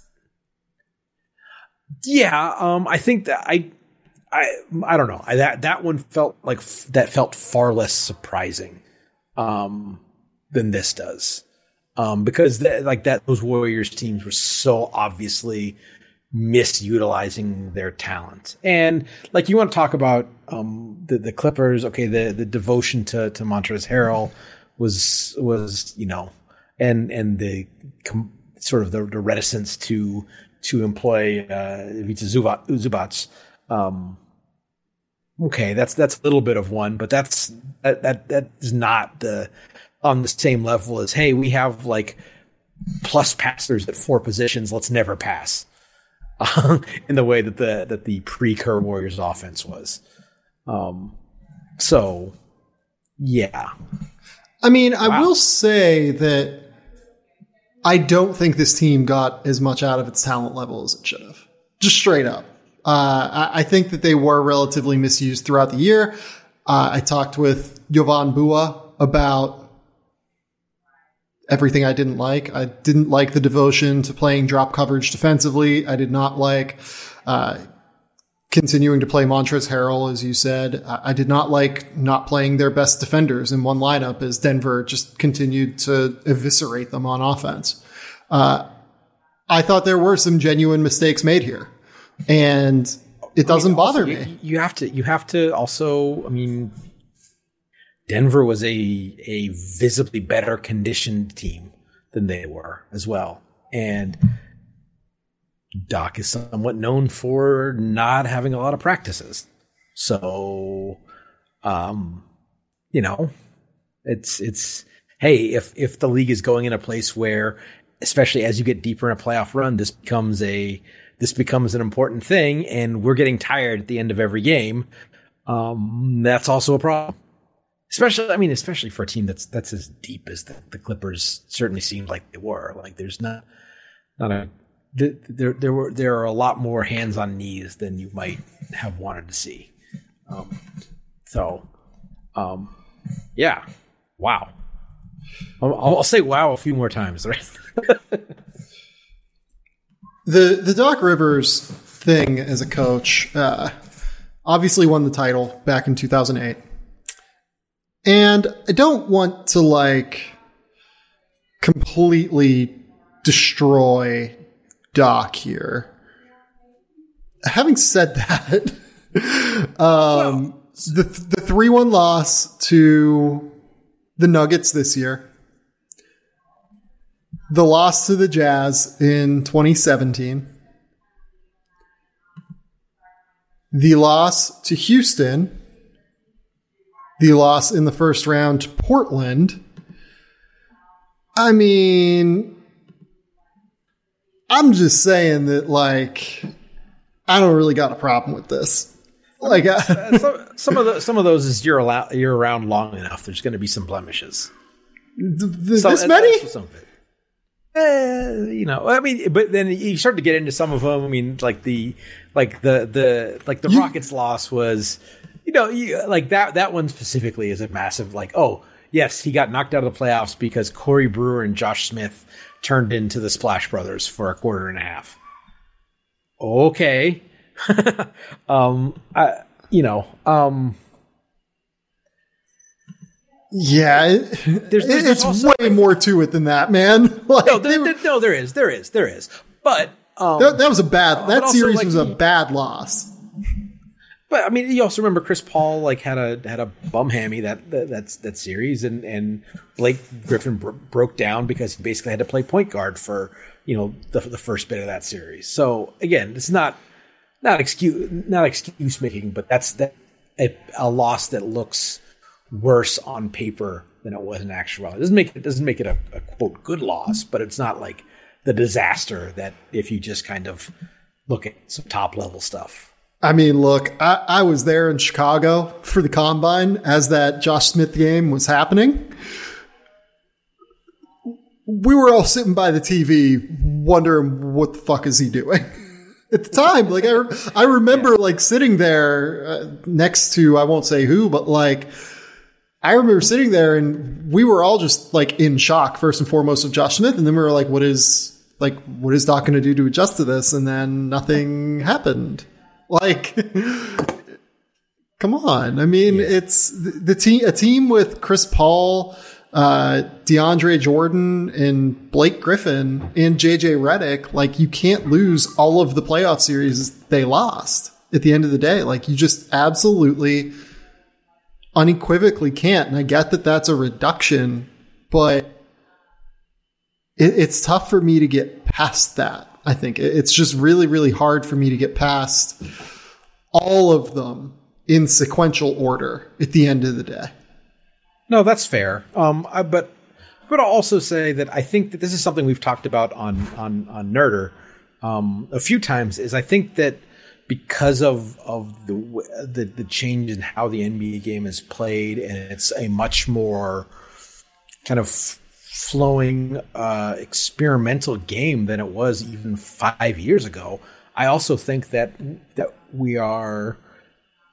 Yeah, um, I think that I I I don't know. I, that that one felt like that felt far less surprising um, than this does. Um, because th- like that, those Warriors teams were so obviously misutilizing their talent. And like, you want to talk about um, the, the Clippers. Okay. The, the devotion to, to Montrezl Harrell was, was, you know, and, and the com- sort of the, the reticence to, to employ uh, Ivica Zubac. Um, okay. That's, that's a little bit of one, but that's, that, that, that is not the, on the same level as, hey, we have like plus passers at four positions. Let's never pass in the way that the, that the pre-Kerr Warriors offense was. Um, so yeah. I mean, I wow. will say that I don't think this team got as much out of its talent level as it should have. Just straight up. Uh, I, I think that they were relatively misused throughout the year. Uh, I talked with Jovan Bua about everything I didn't like. I didn't like the devotion to playing drop coverage defensively. I did not like uh, continuing to play Montrezl Harrell, as you said. I, I did not like not playing their best defenders in one lineup as Denver just continued to eviscerate them on offense. Uh, I thought there were some genuine mistakes made here, and it doesn't I mean, bother also, me. You, you have to, you have to also, I mean, Denver was a, a visibly better conditioned team than they were as well. And Doc is somewhat known for not having a lot of practices. So, um, you know, it's, it's, hey, if, if the league is going in a place where, especially as you get deeper in a playoff run, this becomes a, this becomes an important thing, and we're getting tired at the end of every game. Um, that's also a problem. Especially, I mean, especially for a team that's that's as deep as the, the Clippers certainly seemed like they were. Like, there's not not a there there were there are a lot more hands on knees than you might have wanted to see. Um, so, um, yeah, wow. I'll, I'll say wow a few more times, right? the the Doc Rivers thing as a coach uh, obviously won the title back in two thousand eight. And I don't want to, like, completely destroy Doc here. Having said that, um, well, the the three one loss to the Nuggets this year, the loss to the Jazz in twenty seventeen, the loss to Houston, the loss in the first round to Portland. I mean, I'm just saying that, like, I don't really got a problem with this. Like, I, some, some of the, some of those is you're allowed, you're around long enough. There's going to be some blemishes. th- th- Some- this many? Some of it. Eh, you know, I mean, but then you start to get into some of them. I mean, like the, like the, the, like the You- Rockets loss was, you know, you, like that, that one specifically is a massive, like, oh, yes, he got knocked out of the playoffs because Corey Brewer and Josh Smith turned into the Splash Brothers for a quarter and a half. Okay. um, I, you know, um, Yeah, it, There's- there's it's also- way more to it than that, man. Like, no, they there, were- there- no, there is, there is, there is, but, um, that, that was a bad. but That also, series like, was a he- bad loss. But I mean, you also remember Chris Paul like had a had a bum hammy that that that's that series, and and Blake Griffin bro- broke down because he basically had to play point guard for you know the the first bit of that series. So again, it's not not excuse not excuse making, but that's that a, a loss that looks worse on paper than it was in actuality. It doesn't make it doesn't make it a, a quote good loss, but it's not like the disaster that if you just kind of look at some top level stuff. I mean, look, I, I was there in Chicago for the Combine as that Josh Smith game was happening. We were all sitting by the T V wondering what the fuck is he doing at the time. Like, I, I remember yeah. like sitting there uh, next to, I won't say who, but like, I remember sitting there and we were all just like in shock first and foremost of Josh Smith. And then we were like, what is like, what is Doc going to do to adjust to this? And then nothing happened. Like, come on. I mean, yeah. it's the, the team, a team with Chris Paul, uh, DeAndre Jordan and Blake Griffin and J J Redick. Like, you can't lose all of the playoff series they lost at the end of the day. Like, you just absolutely unequivocally can't. And I get that that's a reduction, but it, it's tough for me to get past that. I think it's just really, really hard for me to get past all of them in sequential order at the end of the day. No, that's fair. Um, I, but but I'll also say that I think that this is something we've talked about on on on Nerder um, a few times. Is I think that because of of the the the change in how the N B A game is played, and it's a much more kind of flowing uh, experimental game than it was even five years ago. I also think that that we are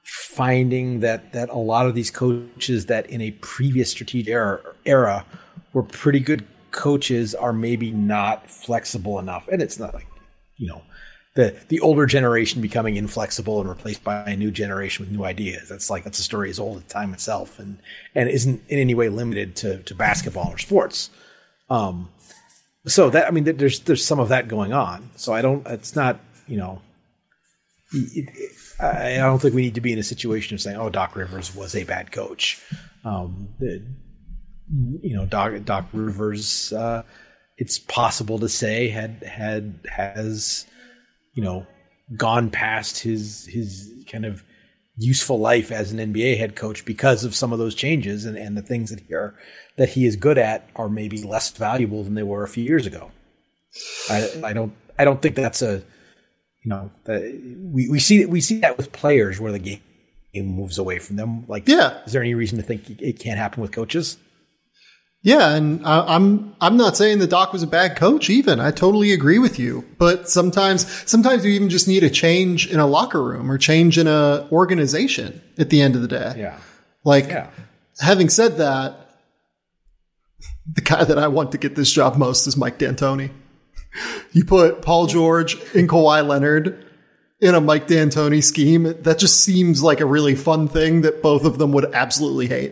finding that that a lot of these coaches that in a previous strategic era, era were pretty good coaches are maybe not flexible enough. And it's not like, you know, the the older generation becoming inflexible and replaced by a new generation with new ideas. That's like that's a story as old as time itself, and and isn't in any way limited to to basketball or sports. Um, so that I mean, there's there's some of that going on. So I don't. It's not, you know. It, it, I don't think we need to be in a situation of saying, "Oh, Doc Rivers was a bad coach." Um, the, you know, Doc Doc Rivers. Uh, it's possible to say had had has, you know, gone past his his kind of useful life as an N B A head coach because of some of those changes, and, and the things that he are that he is good at are maybe less valuable than they were a few years ago. I, I don't I don't think that's a you know that we, we see we see that with players where the game moves away from them. Like, yeah, is there any reason to think it can't happen with coaches? Yeah, and I, I'm I'm not saying that Doc was a bad coach even. I totally agree with you. But sometimes sometimes you even just need a change in a locker room or change in a organization at the end of the day. Yeah. Like, yeah. Having said that, the guy that I want to get this job most is Mike D'Antoni. You put Paul George and Kawhi Leonard in a Mike D'Antoni scheme, that just seems like a really fun thing that both of them would absolutely hate.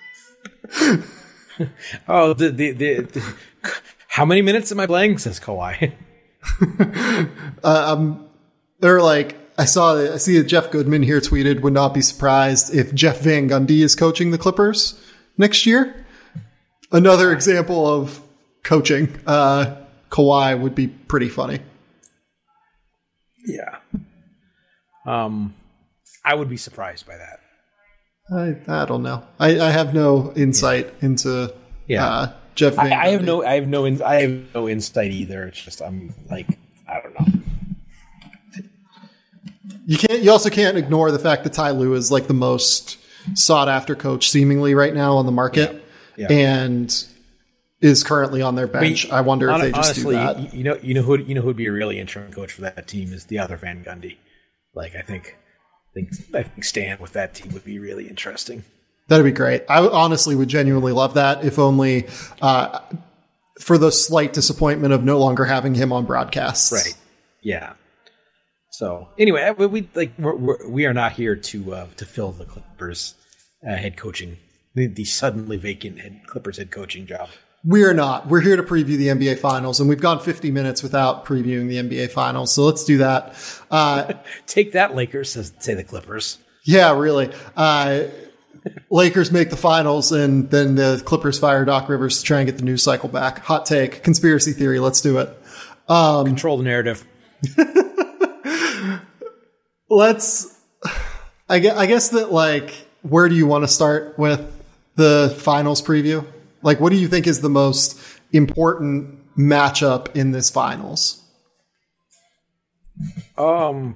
Oh, the, the, the, the how many minutes am I playing? Says Kawhi. uh, um, they're like, I saw, I see that Jeff Goodman here tweeted, would not be surprised if Jeff Van Gundy is coaching the Clippers next year. Another example of coaching. Uh, Kawhi would be pretty funny. Yeah. Um, I would be surprised by that. I I don't know. I, I have no insight yeah. into yeah. Uh, Jeff Van Gundy. I, I have no I have no in, I have no insight either. It's just I'm like I don't know. You can't. You also can't ignore the fact that Ty Lue is like the most sought after coach seemingly right now on the market, yeah. Yeah. and is currently on their bench. I, mean, I wonder if they just honestly, do that. You know, you know who you know who would be a really interesting coach for that team is the other Van Gundy. Like I think. I think, I think Stan with that team would be really interesting. That'd be great. I honestly would genuinely love that, if only uh, for the slight disappointment of no longer having him on broadcasts. Right. Yeah. So anyway, we, we like we're, we're, we are not here to uh, to fill the Clippers uh, head coaching, the, the suddenly vacant head Clippers head coaching job. We are not. We're here to preview the N B A Finals, and we've gone fifty minutes without previewing the N B A Finals, so let's do that. Uh, Take that, Lakers, says, say the Clippers. Yeah, really. Uh, Lakers make the Finals, and then the Clippers fire Doc Rivers to try and get the news cycle back. Hot take. Conspiracy theory. Let's do it. Um, Control the narrative. let's... I guess, I guess that, like, where do you want to start with the Finals preview? Like, what do you think is the most important matchup in this Finals? Um.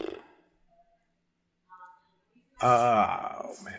Uh, oh man.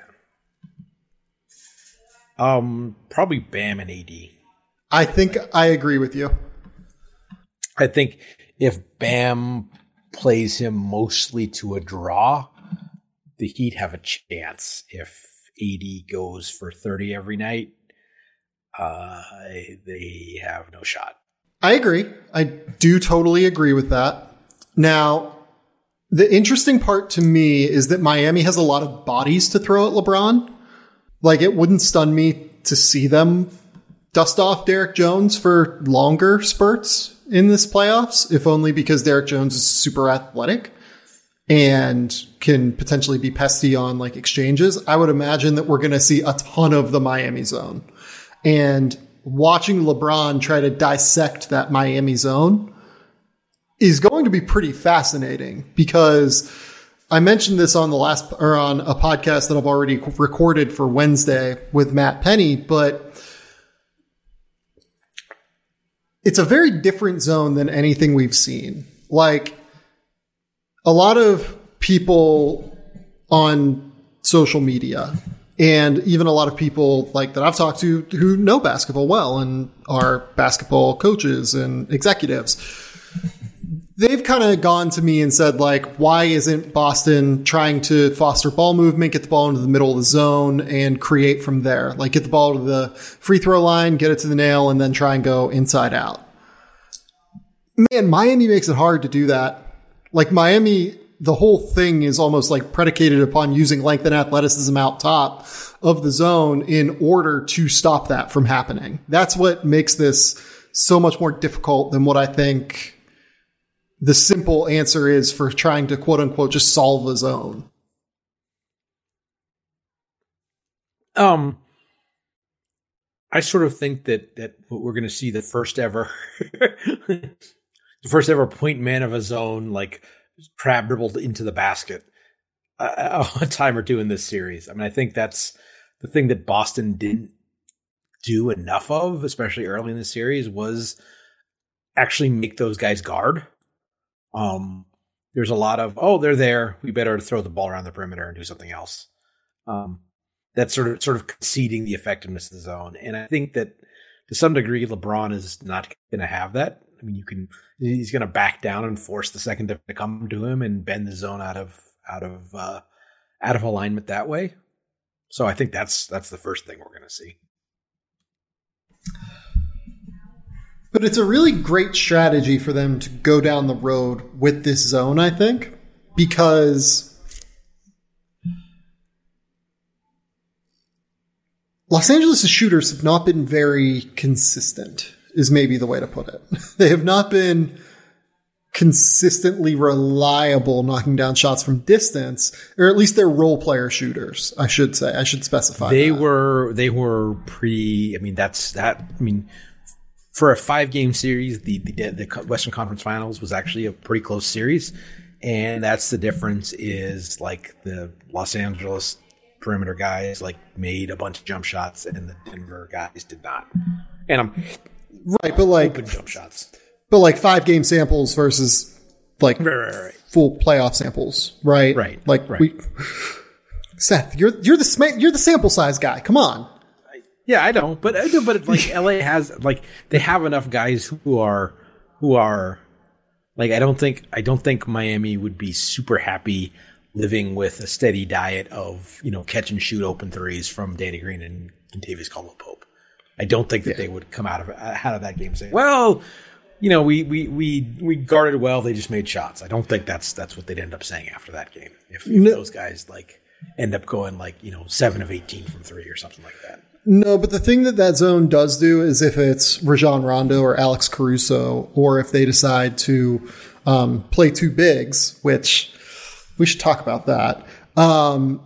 Um, probably Bam and A D. I think I agree with you. I think if Bam plays him mostly to a draw, the Heat have a chance. If A D goes for thirty every night, uh, they have no shot. I agree. I do totally agree with that. Now, the interesting part to me is that Miami has a lot of bodies to throw at LeBron. Like, it wouldn't stun me to see them dust off Derek Jones for longer spurts in this playoffs, if only because Derek Jones is super athletic and can potentially be pesty on like exchanges. I would imagine that we're going to see a ton of the Miami zone. And watching LeBron try to dissect that Miami zone is going to be pretty fascinating, because I mentioned this on the last or on a podcast that I've already recorded for Wednesday with Matt Penny, but it's a very different zone than anything we've seen. Like, a lot of people on social media and even a lot of people like that I've talked to who know basketball well and are basketball coaches and executives, they've kind of gone to me and said, like, why isn't Boston trying to foster ball movement, get the ball into the middle of the zone and create from there? Like, get the ball to the free throw line, get it to the nail, and then try and go inside out. Man, Miami makes it hard to do that. Like, Miami, the whole thing is almost like predicated upon using length and athleticism out top of the zone in order to stop that from happening. That's what makes this so much more difficult than what I think the simple answer is for trying to quote unquote just solve a zone. Um, I sort of think that, that we're going to see the first ever, the first ever point man of a zone, like crab dribbled into the basket uh, a time or two in this series. I mean, I think that's the thing that Boston didn't do enough of, especially early in the series, was actually make those guys guard. Um, there's a lot of, oh, they're there, we better throw the ball around the perimeter and do something else. Um, that's sort of sort of conceding the effectiveness of the zone. And I think that to some degree, LeBron is not going to have that. I mean, you can, he's going to back down and force the second to come to him and bend the zone out of, out of, uh, out of alignment that way. So I think that's, that's the first thing we're going to see. But it's a really great strategy for them to go down the road with this zone, I think, because Los Angeles' shooters have not been very consistent, is maybe the way to put it. They have not been consistently reliable knocking down shots from distance, or at least they're role player shooters, I should say. I should specify They that. were, they were pretty, I mean, that's that, I mean, for a five-game series, the, the the Western Conference Finals was actually a pretty close series, and that's the difference. Is like the Los Angeles perimeter guys like made a bunch of jump shots, and the Denver guys did not. And I'm right, but like open jump shots, but like five-game samples versus like right, right, right. full playoff samples, right? Right, Like right. we, Seth, you're you're the sma- you're the sample size guy. Come on. Yeah, I know, but I know, but like L A has like they have enough guys who are who are like I don't think I don't think Miami would be super happy living with a steady diet of, you know, catch and shoot open threes from Danny Green and Kentavious Caldwell-Pope. I don't think that yeah. they would come out of out of that game saying, well, you know, we we we we guarded well, they just made shots. I don't think that's that's what they'd end up saying after that game. If, if no. those guys like end up going like, you know, seven of eighteen from three or something like that. No, but the thing that that zone does do is if it's Rajon Rondo or Alex Caruso, or if they decide to um, play two bigs, which we should talk about that. Um,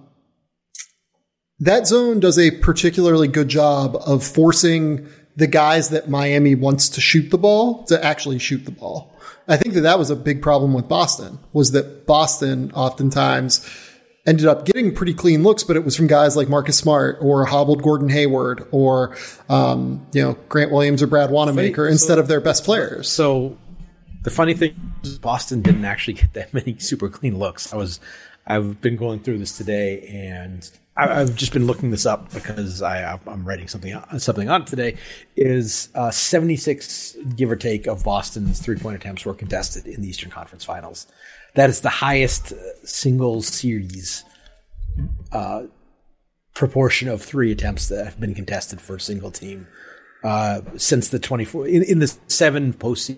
that zone does a particularly good job of forcing the guys that Miami wants to shoot the ball to actually shoot the ball. I think that that was a big problem with Boston, was that Boston oftentimes ended up getting pretty clean looks, but it was from guys like Marcus Smart or hobbled Gordon Hayward or, um, you know, Grant Williams or Brad Wanamaker funny, instead so, of their best players. So the funny thing is Boston didn't actually get that many super clean looks. I was, I've been going through this today and I, I've just been looking this up because I, I'm writing something, something on today is uh, seventy-six give or take of Boston's three point attempts were contested in the Eastern Conference Finals. That is the highest single series uh, proportion of three attempts that have been contested for a single team uh, since the twenty-four in, in the seven postseason.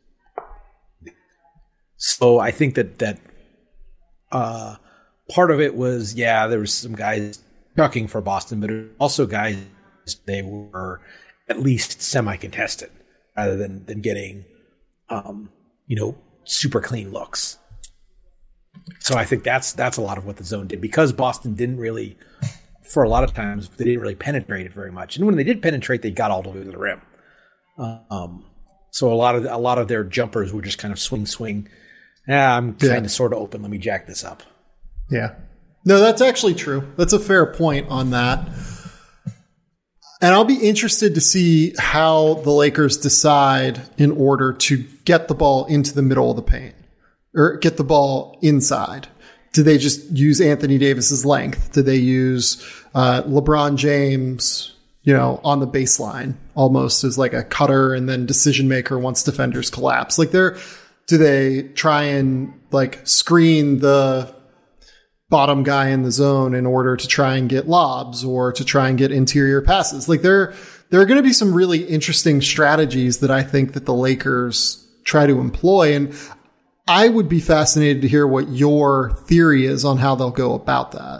So I think that that uh, part of it was, yeah, there was some guys chucking for Boston, but also guys they were at least semi-contested rather than than getting um, you know super clean looks. So I think that's that's a lot of what the zone did, because Boston didn't really, for a lot of times, they didn't really penetrate it very much. And when they did penetrate, they got all the way to the rim. Um, so a lot of a lot of their jumpers were just kind of swing, swing. Yeah, I'm kind yeah. of sort of open. Let me jack this up. Yeah, no, that's actually true. That's a fair point on that. And I'll be interested to see how the Lakers decide in order to get the ball into the middle of the paint. Or get the ball inside. Do they just use Anthony Davis's length? Do they use uh, LeBron James, you know, on the baseline almost as like a cutter and then decision maker once defenders collapse? Like there, do they try and like screen the bottom guy in the zone in order to try and get lobs or to try and get interior passes? Like there, there are going to be some really interesting strategies that I think that the Lakers try to employ. And I would be fascinated to hear what your theory is on how they'll go about that.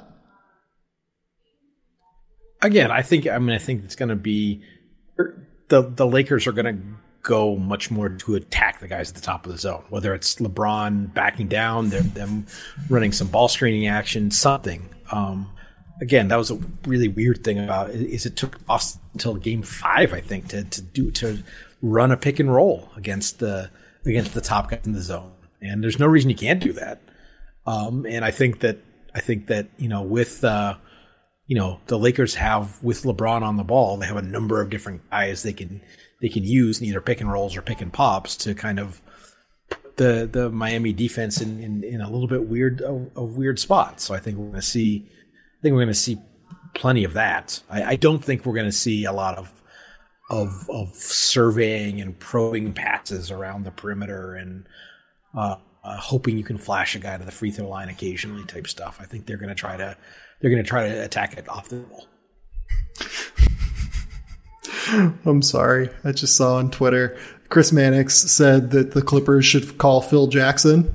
Again, I think, I mean, I think it's going to be the, the Lakers are going to go much more to attack the guys at the top of the zone, whether it's LeBron backing down, them, them running some ball screening action, something. Um, again, that was a really weird thing about it, is it took us until game five, I think, to, to do, to run a pick and roll against the, against the top guys in the zone. And there's no reason you can't do that. Um, and I think that, I think that, you know, with, uh, you know, the Lakers have, with LeBron on the ball, they have a number of different guys they can, they can use in either pick and rolls or pick and pops to kind of put the, the Miami defense in, in, in a little bit weird, of, of weird spots. So I think we're going to see, I think we're going to see plenty of that. I, I don't think we're going to see a lot of, of, of surveying and probing passes around the perimeter and, uh, uh, hoping you can flash a guy to the free throw line occasionally type stuff. I think they're going to try to, they're going to try to attack it off the wall. I'm sorry. I just saw on Twitter, Chris Mannix said that the Clippers should call Phil Jackson.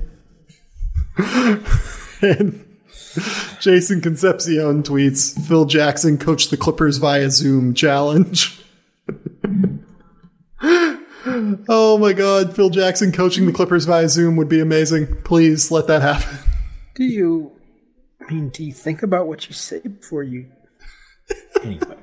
And Jason Concepcion tweets, Phil Jackson coached the Clippers via Zoom challenge. Oh my God. Phil Jackson coaching the Clippers via Zoom would be amazing. Please let that happen. Do you, I mean, do you think about what you say before you, anyway.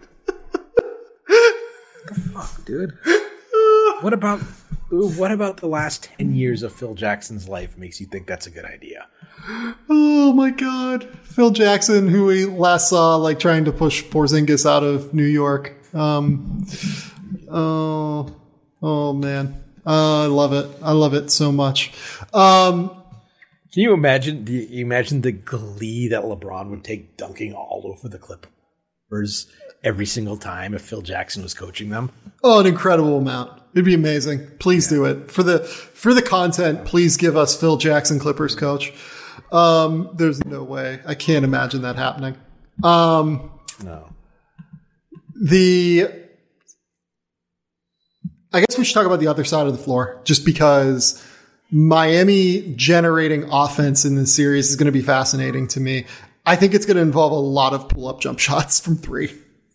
What the fuck, dude? What about what about the last ten years of Phil Jackson's life makes you think that's a good idea? Oh my God. Phil Jackson, who we last saw like trying to push Porzingis out of New York. Um, oh, oh man. Uh, I love it. I love it so much. Um, Can you imagine, do you imagine the glee that LeBron would take dunking all over the Clippers every single time if Phil Jackson was coaching them? Oh, an incredible amount. It'd be amazing. Please yeah. do it. For the for the content, please give us Phil Jackson Clippers coach. Um, there's no way. I can't imagine that happening. Um, no. The I guess we should talk about the other side of the floor, just because Miami generating offense in this series is going to be fascinating to me. I think it's going to involve a lot of pull-up jump shots from three.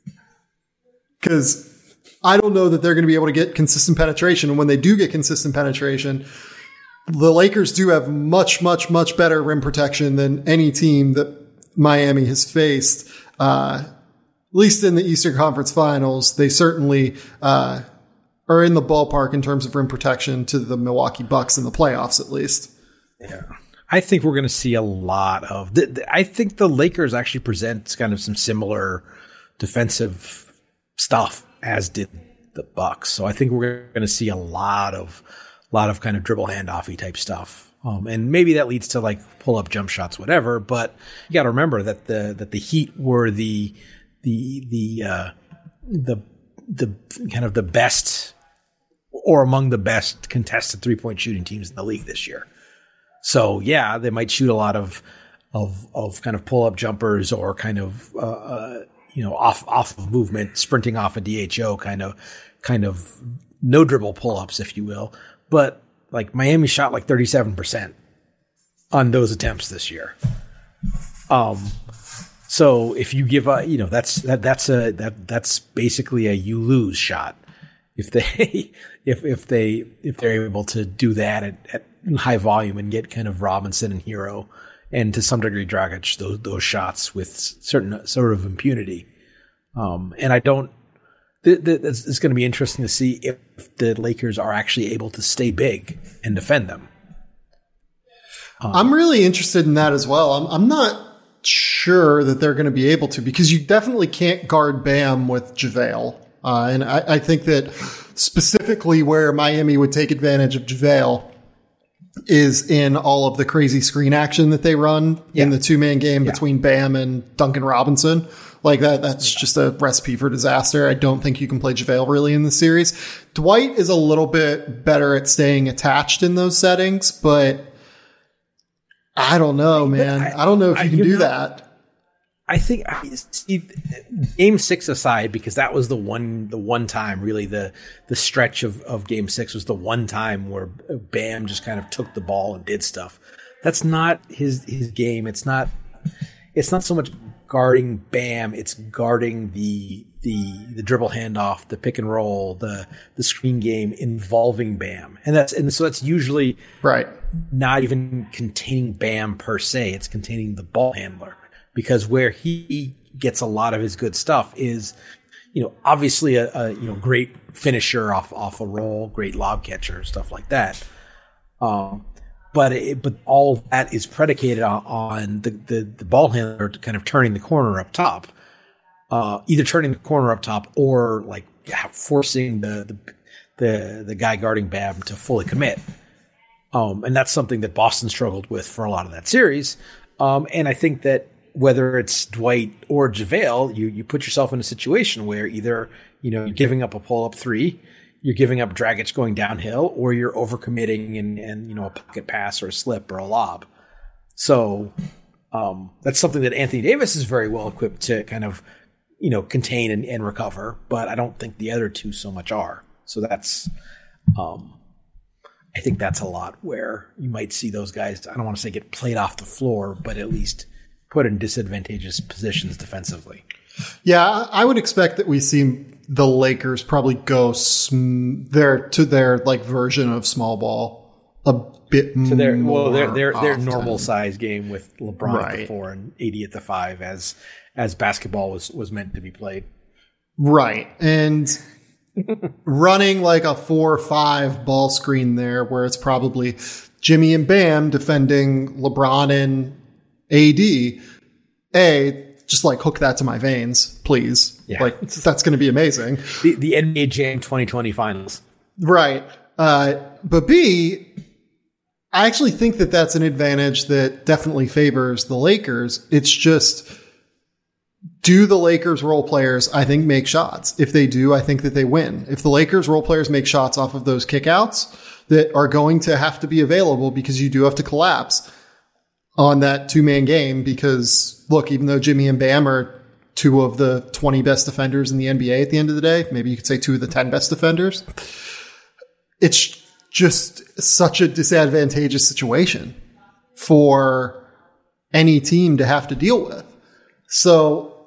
Because I don't know that they're going to be able to get consistent penetration. And when they do get consistent penetration, the Lakers do have much, much, much better rim protection than any team that Miami has faced. Uh, at least in the Eastern Conference Finals, they certainly uh, are in the ballpark in terms of rim protection to the Milwaukee Bucks in the playoffs, at least. Yeah. I think we're going to see a lot of the, the, I think the Lakers actually present kind of some similar defensive stuff as did the Bucks. So I think we're going to see a lot of, lot of kind of dribble handoffy type stuff. Um, and maybe that leads to like pull up jump shots, whatever. But you got to remember that the, that the Heat were the, the, the, uh, the, the kind of the best or among the best contested three point shooting teams in the league this year. So yeah, they might shoot a lot of, of, of kind of pull up jumpers or kind of, uh, uh you know, off, off of movement, sprinting off a D H O kind of, kind of no dribble pull ups, if you will. But like Miami shot like thirty-seven percent on those attempts this year. Um, so if you give a, you know, that's, that, that's a, that, that's basically a you lose shot. If they, if, if they, if they're able to do that at, at high volume and get kind of Robinson and Hero and to some degree Dragic those, those shots with certain sort of impunity. Um, and I don't, th- th- it's, it's going to be interesting to see if the Lakers are actually able to stay big and defend them. Um, I'm really interested in that as well. I'm, I'm not sure that they're going to be able to, because you definitely can't guard Bam with JaVale. Uh, and I, I think that specifically where Miami would take advantage of JaVale is in all of the crazy screen action that they run Yeah. in the two man game Yeah. between Bam and Duncan Robinson. Like that, that's yeah. just a recipe for disaster. I don't think you can play JaVale really in the series. Dwight is a little bit better at staying attached in those settings, but I don't know, man. I, I don't know if you I, can you do know, that. I think see, game six aside, because that was the one, the one time really the, the stretch of, of game six was the one time where Bam just kind of took the ball and did stuff. That's not his, his game. It's not, it's not so much guarding Bam. It's guarding the, the, the dribble handoff, the pick and roll, the, the screen game involving Bam. And that's, and so that's usually right. not even containing Bam per se. It's containing the ball handler. Because where he gets a lot of his good stuff is, you know, obviously a, a you know great finisher off off a roll, great lob catcher, stuff like that. Um, but it, but all that is predicated on, on the, the the ball handler kind of turning the corner up top, uh, either turning the corner up top or like yeah, forcing the, the the the guy guarding Bam to fully commit. Um, and that's something that Boston struggled with for a lot of that series. Um, and I think that whether it's Dwight or JaVale, you, you put yourself in a situation where either, you know, you're giving up a pull-up three, you're giving up Dragic going downhill, or you're overcommitting and, and, you know, a pocket pass or a slip or a lob. So um, that's something that Anthony Davis is very well equipped to kind of, you know, contain and, and recover, but I don't think the other two so much are. So that's, um, I think that's a lot where you might see those guys, I don't want to say get played off the floor, but at least put in disadvantageous positions defensively. Yeah, I would expect that we see the Lakers probably go sm- their to their like version of small ball a bit to their more well their their their often. normal size game with LeBron Right. at the four and A D at the five as as basketball was was meant to be played. Right. And running like a four or five ball screen there where it's probably Jimmy and Bam defending LeBron and A D, A, just like hook that to my veins, please. Yeah. Like that's going to be amazing. The, the N B A Jam twenty twenty finals. Right. Uh, but B, I actually think that that's an advantage that definitely favors the Lakers. It's just, do the Lakers role players, I think, make shots? If they do, I think that they win. If the Lakers role players make shots off of those kickouts that are going to have to be available because you do have to collapse on that two-man game because, look, even though Jimmy and Bam are two of the twenty best defenders in the N B A at the end of the day, maybe you could say two of the ten best defenders, it's just such a disadvantageous situation for any team to have to deal with. So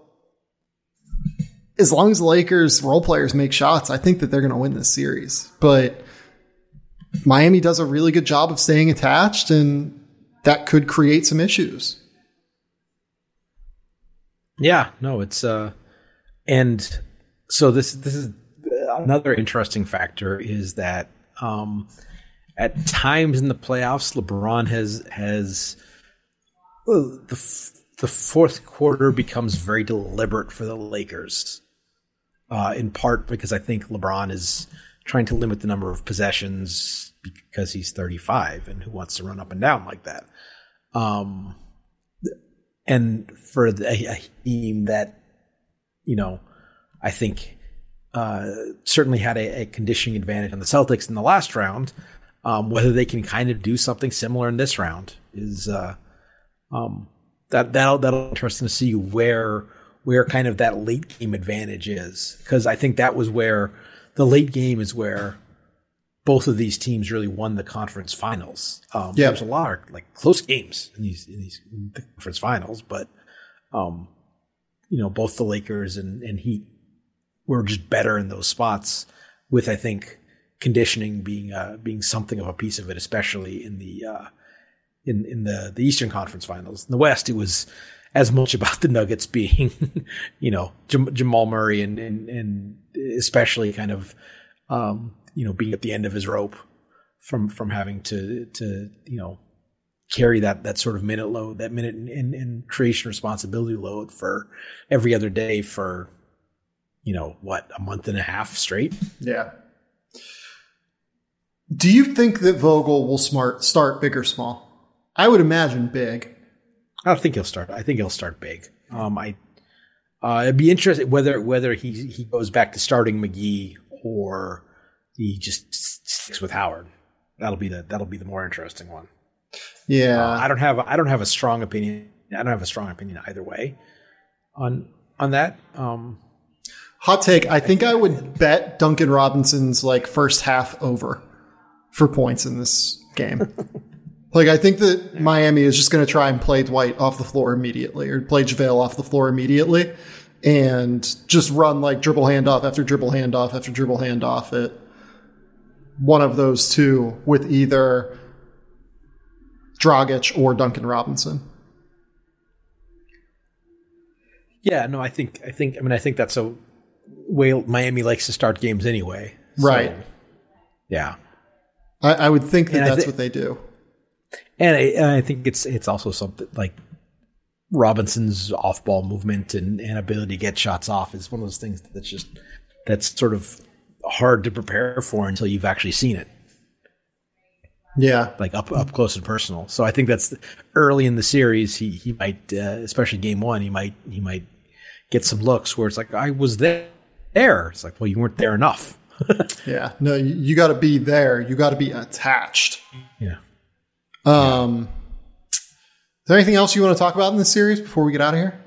as long as the Lakers role players make shots, I think that they're going to win this series. But Miami does a really good job of staying attached, and that could create some issues. Yeah, no, it's uh, and so this this is another interesting factor is that um, at times in the playoffs, LeBron has has well, the the fourth quarter becomes very deliberate for the Lakers, uh, in part because I think LeBron is trying to limit the number of possessions because he's thirty-five and who wants to run up and down like that. Um, and for the, a team that, you know, I think uh, certainly had a, a conditioning advantage on the Celtics in the last round, um, whether they can kind of do something similar in this round is uh, um, that that'll that'll be interesting to see where where kind of that late game advantage is, because I think that was where the late game is where both of these teams really won the conference finals. Um, yeah. There's a lot of like close games in these in these conference finals, but um, you know, both the Lakers and, and Heat were just better in those spots. With I think conditioning being uh, being something of a piece of it, especially in the uh, in in the the Eastern Conference Finals. In the West, it was as much about the Nuggets being, you know, Jam- Jamal Murray and, and and especially kind of. Um, you know, being at the end of his rope from, from having to, to, you know, carry that, that sort of minute load, that minute in, in, in creation responsibility load for every other day for, you know, what, a month and a half straight. Yeah. Do you think that Vogel will smart start big or small? I would imagine big. I don't think he'll start. I think he'll start big. Um, I uh, it'd be interesting whether whether he he goes back to starting McGee or he just sticks with Howard. That'll be the that'll be the more interesting one. Yeah, uh, I don't have I don't have a strong opinion. I don't have a strong opinion either way on on that. Um, Hot take. I think I would bet Duncan Robinson's like first half over for points in this game. Like, I think that Miami is just going to try and play Dwight off the floor immediately or play JaVale off the floor immediately and just run like dribble handoff after dribble handoff after dribble handoff at one of those two with either Dragic or Duncan Robinson. Yeah, no, I think, I think, I mean, I think that's a way Miami likes to start games anyway. So, right. Yeah. I, I would think that and that's th- what they do. And I, and I think it's it's also something like Robinson's off-ball movement and, and ability to get shots off is one of those things that's just that's sort of hard to prepare for until you've actually seen it. Yeah, like up up close and personal. So I think that's early in the series. He he might, uh, especially game one, he might he might get some looks where it's like I was there. There, it's like, well, you weren't there enough. Yeah, no, you, you got to be there. You got to be attached. Yeah. Um, is there anything else you want to talk about in this series before we get out of here?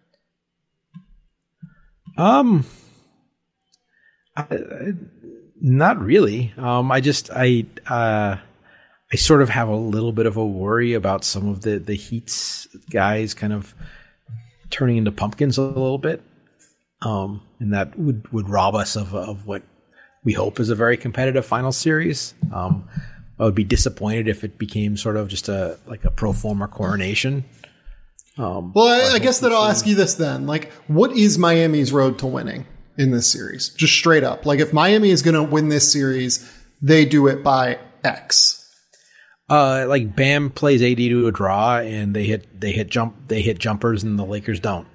Um, I, I, not really. Um, I just I uh, I sort of have a little bit of a worry about some of the the Heat's guys kind of turning into pumpkins a little bit. Um, and that would, would rob us of of what we hope is a very competitive final series. Um, I would be disappointed if it became sort of just a like a pro forma coronation. Um, well, I, I guess that I'll ask you this then: like, what is Miami's road to winning in this series? Just straight up, like, if Miami is going to win this series, they do it by X. Uh, like Bam plays A D to a draw, and they hit they hit jump they hit jumpers, and the Lakers don't.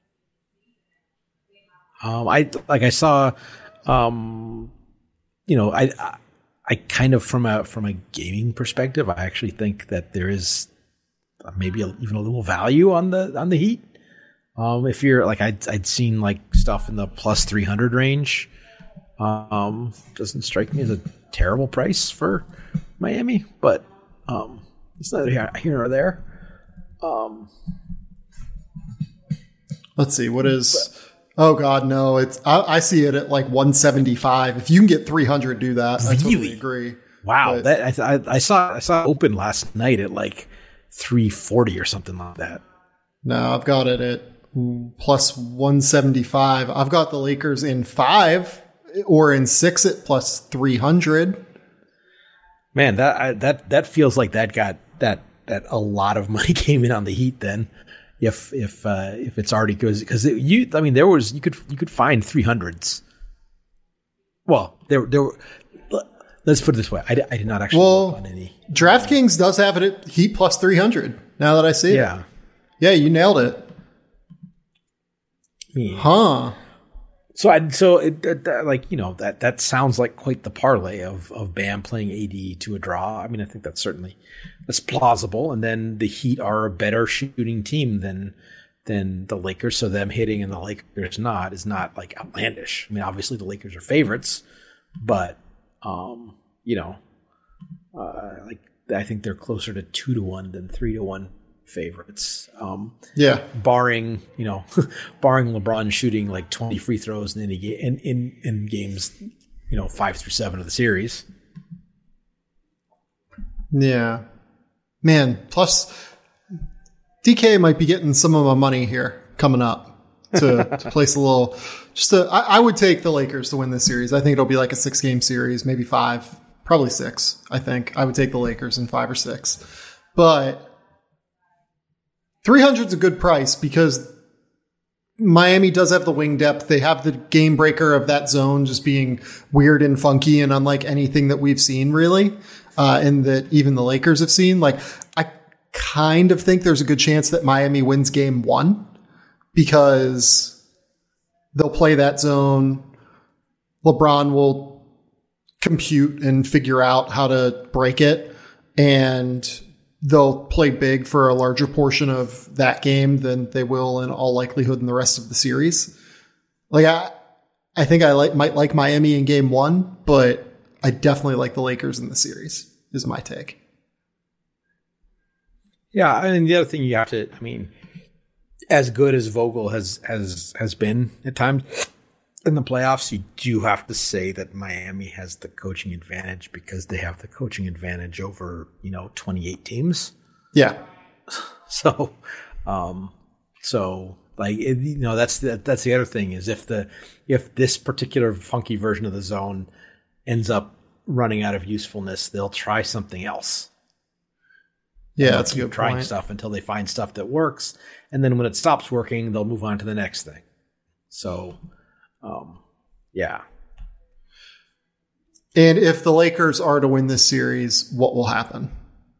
Um, I like I saw, um, you know, I, I I kind of from a from a gaming perspective, I actually think that there is maybe a, even a little value on the on the Heat. Um, if you're like I'd I'd seen like stuff in the plus three hundred range. Um, doesn't strike me as a terrible price for Miami, but um, it's not here, here or there. Um, let's see what is. But, Oh God, no! It's I, I see it at like one seventy-five. If you can get three hundred, do that. I really? totally agree. Wow, but, that I, I saw I saw it open last night at like three forty or something like that. No, I've got it at plus one seventy-five. I've got the Lakers in five or in six at plus three hundred. Man, that I, that that feels like that got that that a lot of money came in on the Heat then. If if uh, if it's already good, because you, I mean, there was you could you could find three hundreds. Well, there there were. Let's put it this way: I, I did not actually well, look on any. DraftKings does have it at Heat plus three hundred. Now that I see yeah. it, yeah, you nailed it. Yeah. Huh. So I so it, it, like you know that that sounds like quite the parlay of of Bam playing A D to a draw. I mean, I think that's certainly that's plausible. And then the Heat are a better shooting team than than the Lakers, so them hitting and the Lakers not is not like outlandish. I mean, obviously the Lakers are favorites, but um, you know, uh, like I think they're closer to two to one than three to one favorites. Um, yeah, barring you know, barring LeBron shooting like twenty free throws in any game in, in in games, you know, five through seven of the series. Yeah, man. Plus, D K might be getting some of my money here coming up to, to place a little. Just a, I, I would take the Lakers to win this series. I think it'll be like a six game series, maybe five, probably six. I think I would take the Lakers in five or six, but three hundred is a good price because Miami does have the wing depth. They have the game breaker of that zone just being weird and funky and unlike anything that we've seen really. Uh, and that even the Lakers have seen. Like, I kind of think there's a good chance that Miami wins game one because they'll play that zone. LeBron will compute and figure out how to break it, and they'll play big for a larger portion of that game than they will in all likelihood in the rest of the series. Like I, I think I like might like Miami in game one, but I definitely like the Lakers in the series. Is my take. Yeah, I mean the other thing you have to, I mean, as good as Vogel has has has been at times in the playoffs, you do have to say that Miami has the coaching advantage because they have the coaching advantage over, you know, twenty-eight teams. Yeah. So, um, so like, it, you know, that's the, that's the other thing is if the, if this particular funky version of the zone ends up running out of usefulness, they'll try something else. Yeah, that's a keep good trying point. stuff until they find stuff that works. And then when it stops working, they'll move on to the next thing. So, Um, yeah. And if the Lakers are to win this series, what will happen?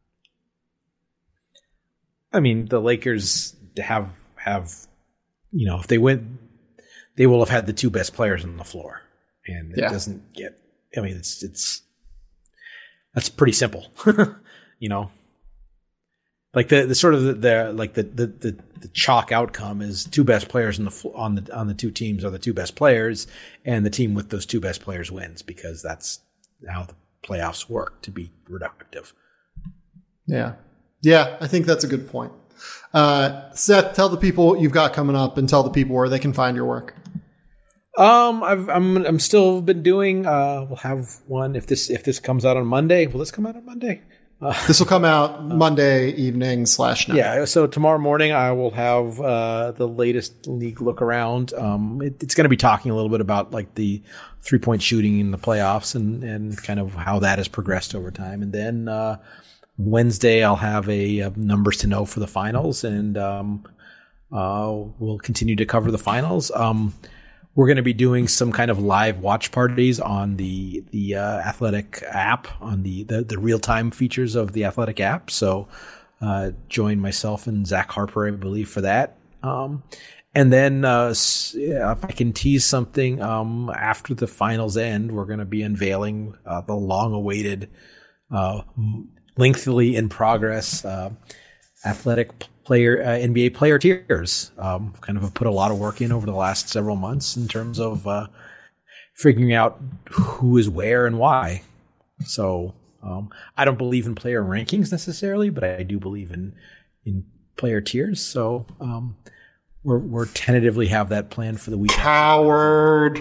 I mean, the Lakers have, have, you know, if they win, they will have had the two best players on the floor. And it yeah. doesn't get, I mean, it's, it's, that's pretty simple, you know, like the, the sort of the, the like the, the, the, the chalk outcome is two best players in the, on the, on the two teams are the two best players, and the team with those two best players wins, because that's how the playoffs work, to be reductive. Yeah. Yeah. I think that's a good point. Uh, Seth, tell the people what you've got coming up and tell the people where they can find your work. Um, I've, I'm, I'm still been doing, uh, we'll have one if this, if this comes out on Monday, will this come out on Monday? Uh, this will come out Monday evening slash night. Yeah. So tomorrow morning I will have, uh, the latest league look around. Um, it, it's going to be talking a little bit about like the three point shooting in the playoffs and, and kind of how that has progressed over time. And then, uh, Wednesday I'll have a, a numbers to know for the finals, and, um, uh, we'll continue to cover the finals. Um, We're going to be doing some kind of live watch parties on the the uh, Athletic app, on the, the, the real-time features of the Athletic app. So uh, join myself and Zach Harper, I believe, for that. Um, and then uh, yeah, if I can tease something, um, after the finals end, we're going to be unveiling uh, the long-awaited, uh, lengthily in progress uh, Athletic player, uh, N B A player tiers. Um, kind of put a lot of work in over the last several months in terms of uh, figuring out who is where and why. So um, I don't believe in player rankings necessarily, but I do believe in in player tiers. So um, we're we're tentatively have that planned for the week. Coward,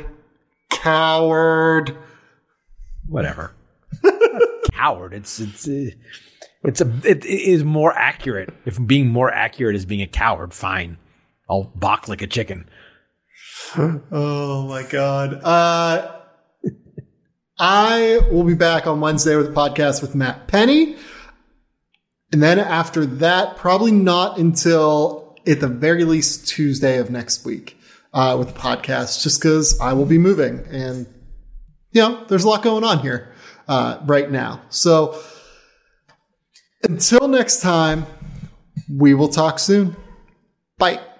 coward, whatever. Coward. It's it's. Uh, It's a, it, it is more accurate. If being more accurate is being a coward, fine. I'll balk like a chicken. Oh my God. Uh, I will be back on Wednesday with a podcast with Matt Penny. And then after that, probably not until at the very least Tuesday of next week, uh, with the podcast, just because I will be moving. And, you know, there's a lot going on here, uh, right now. So, until next time, we will talk soon. Bye.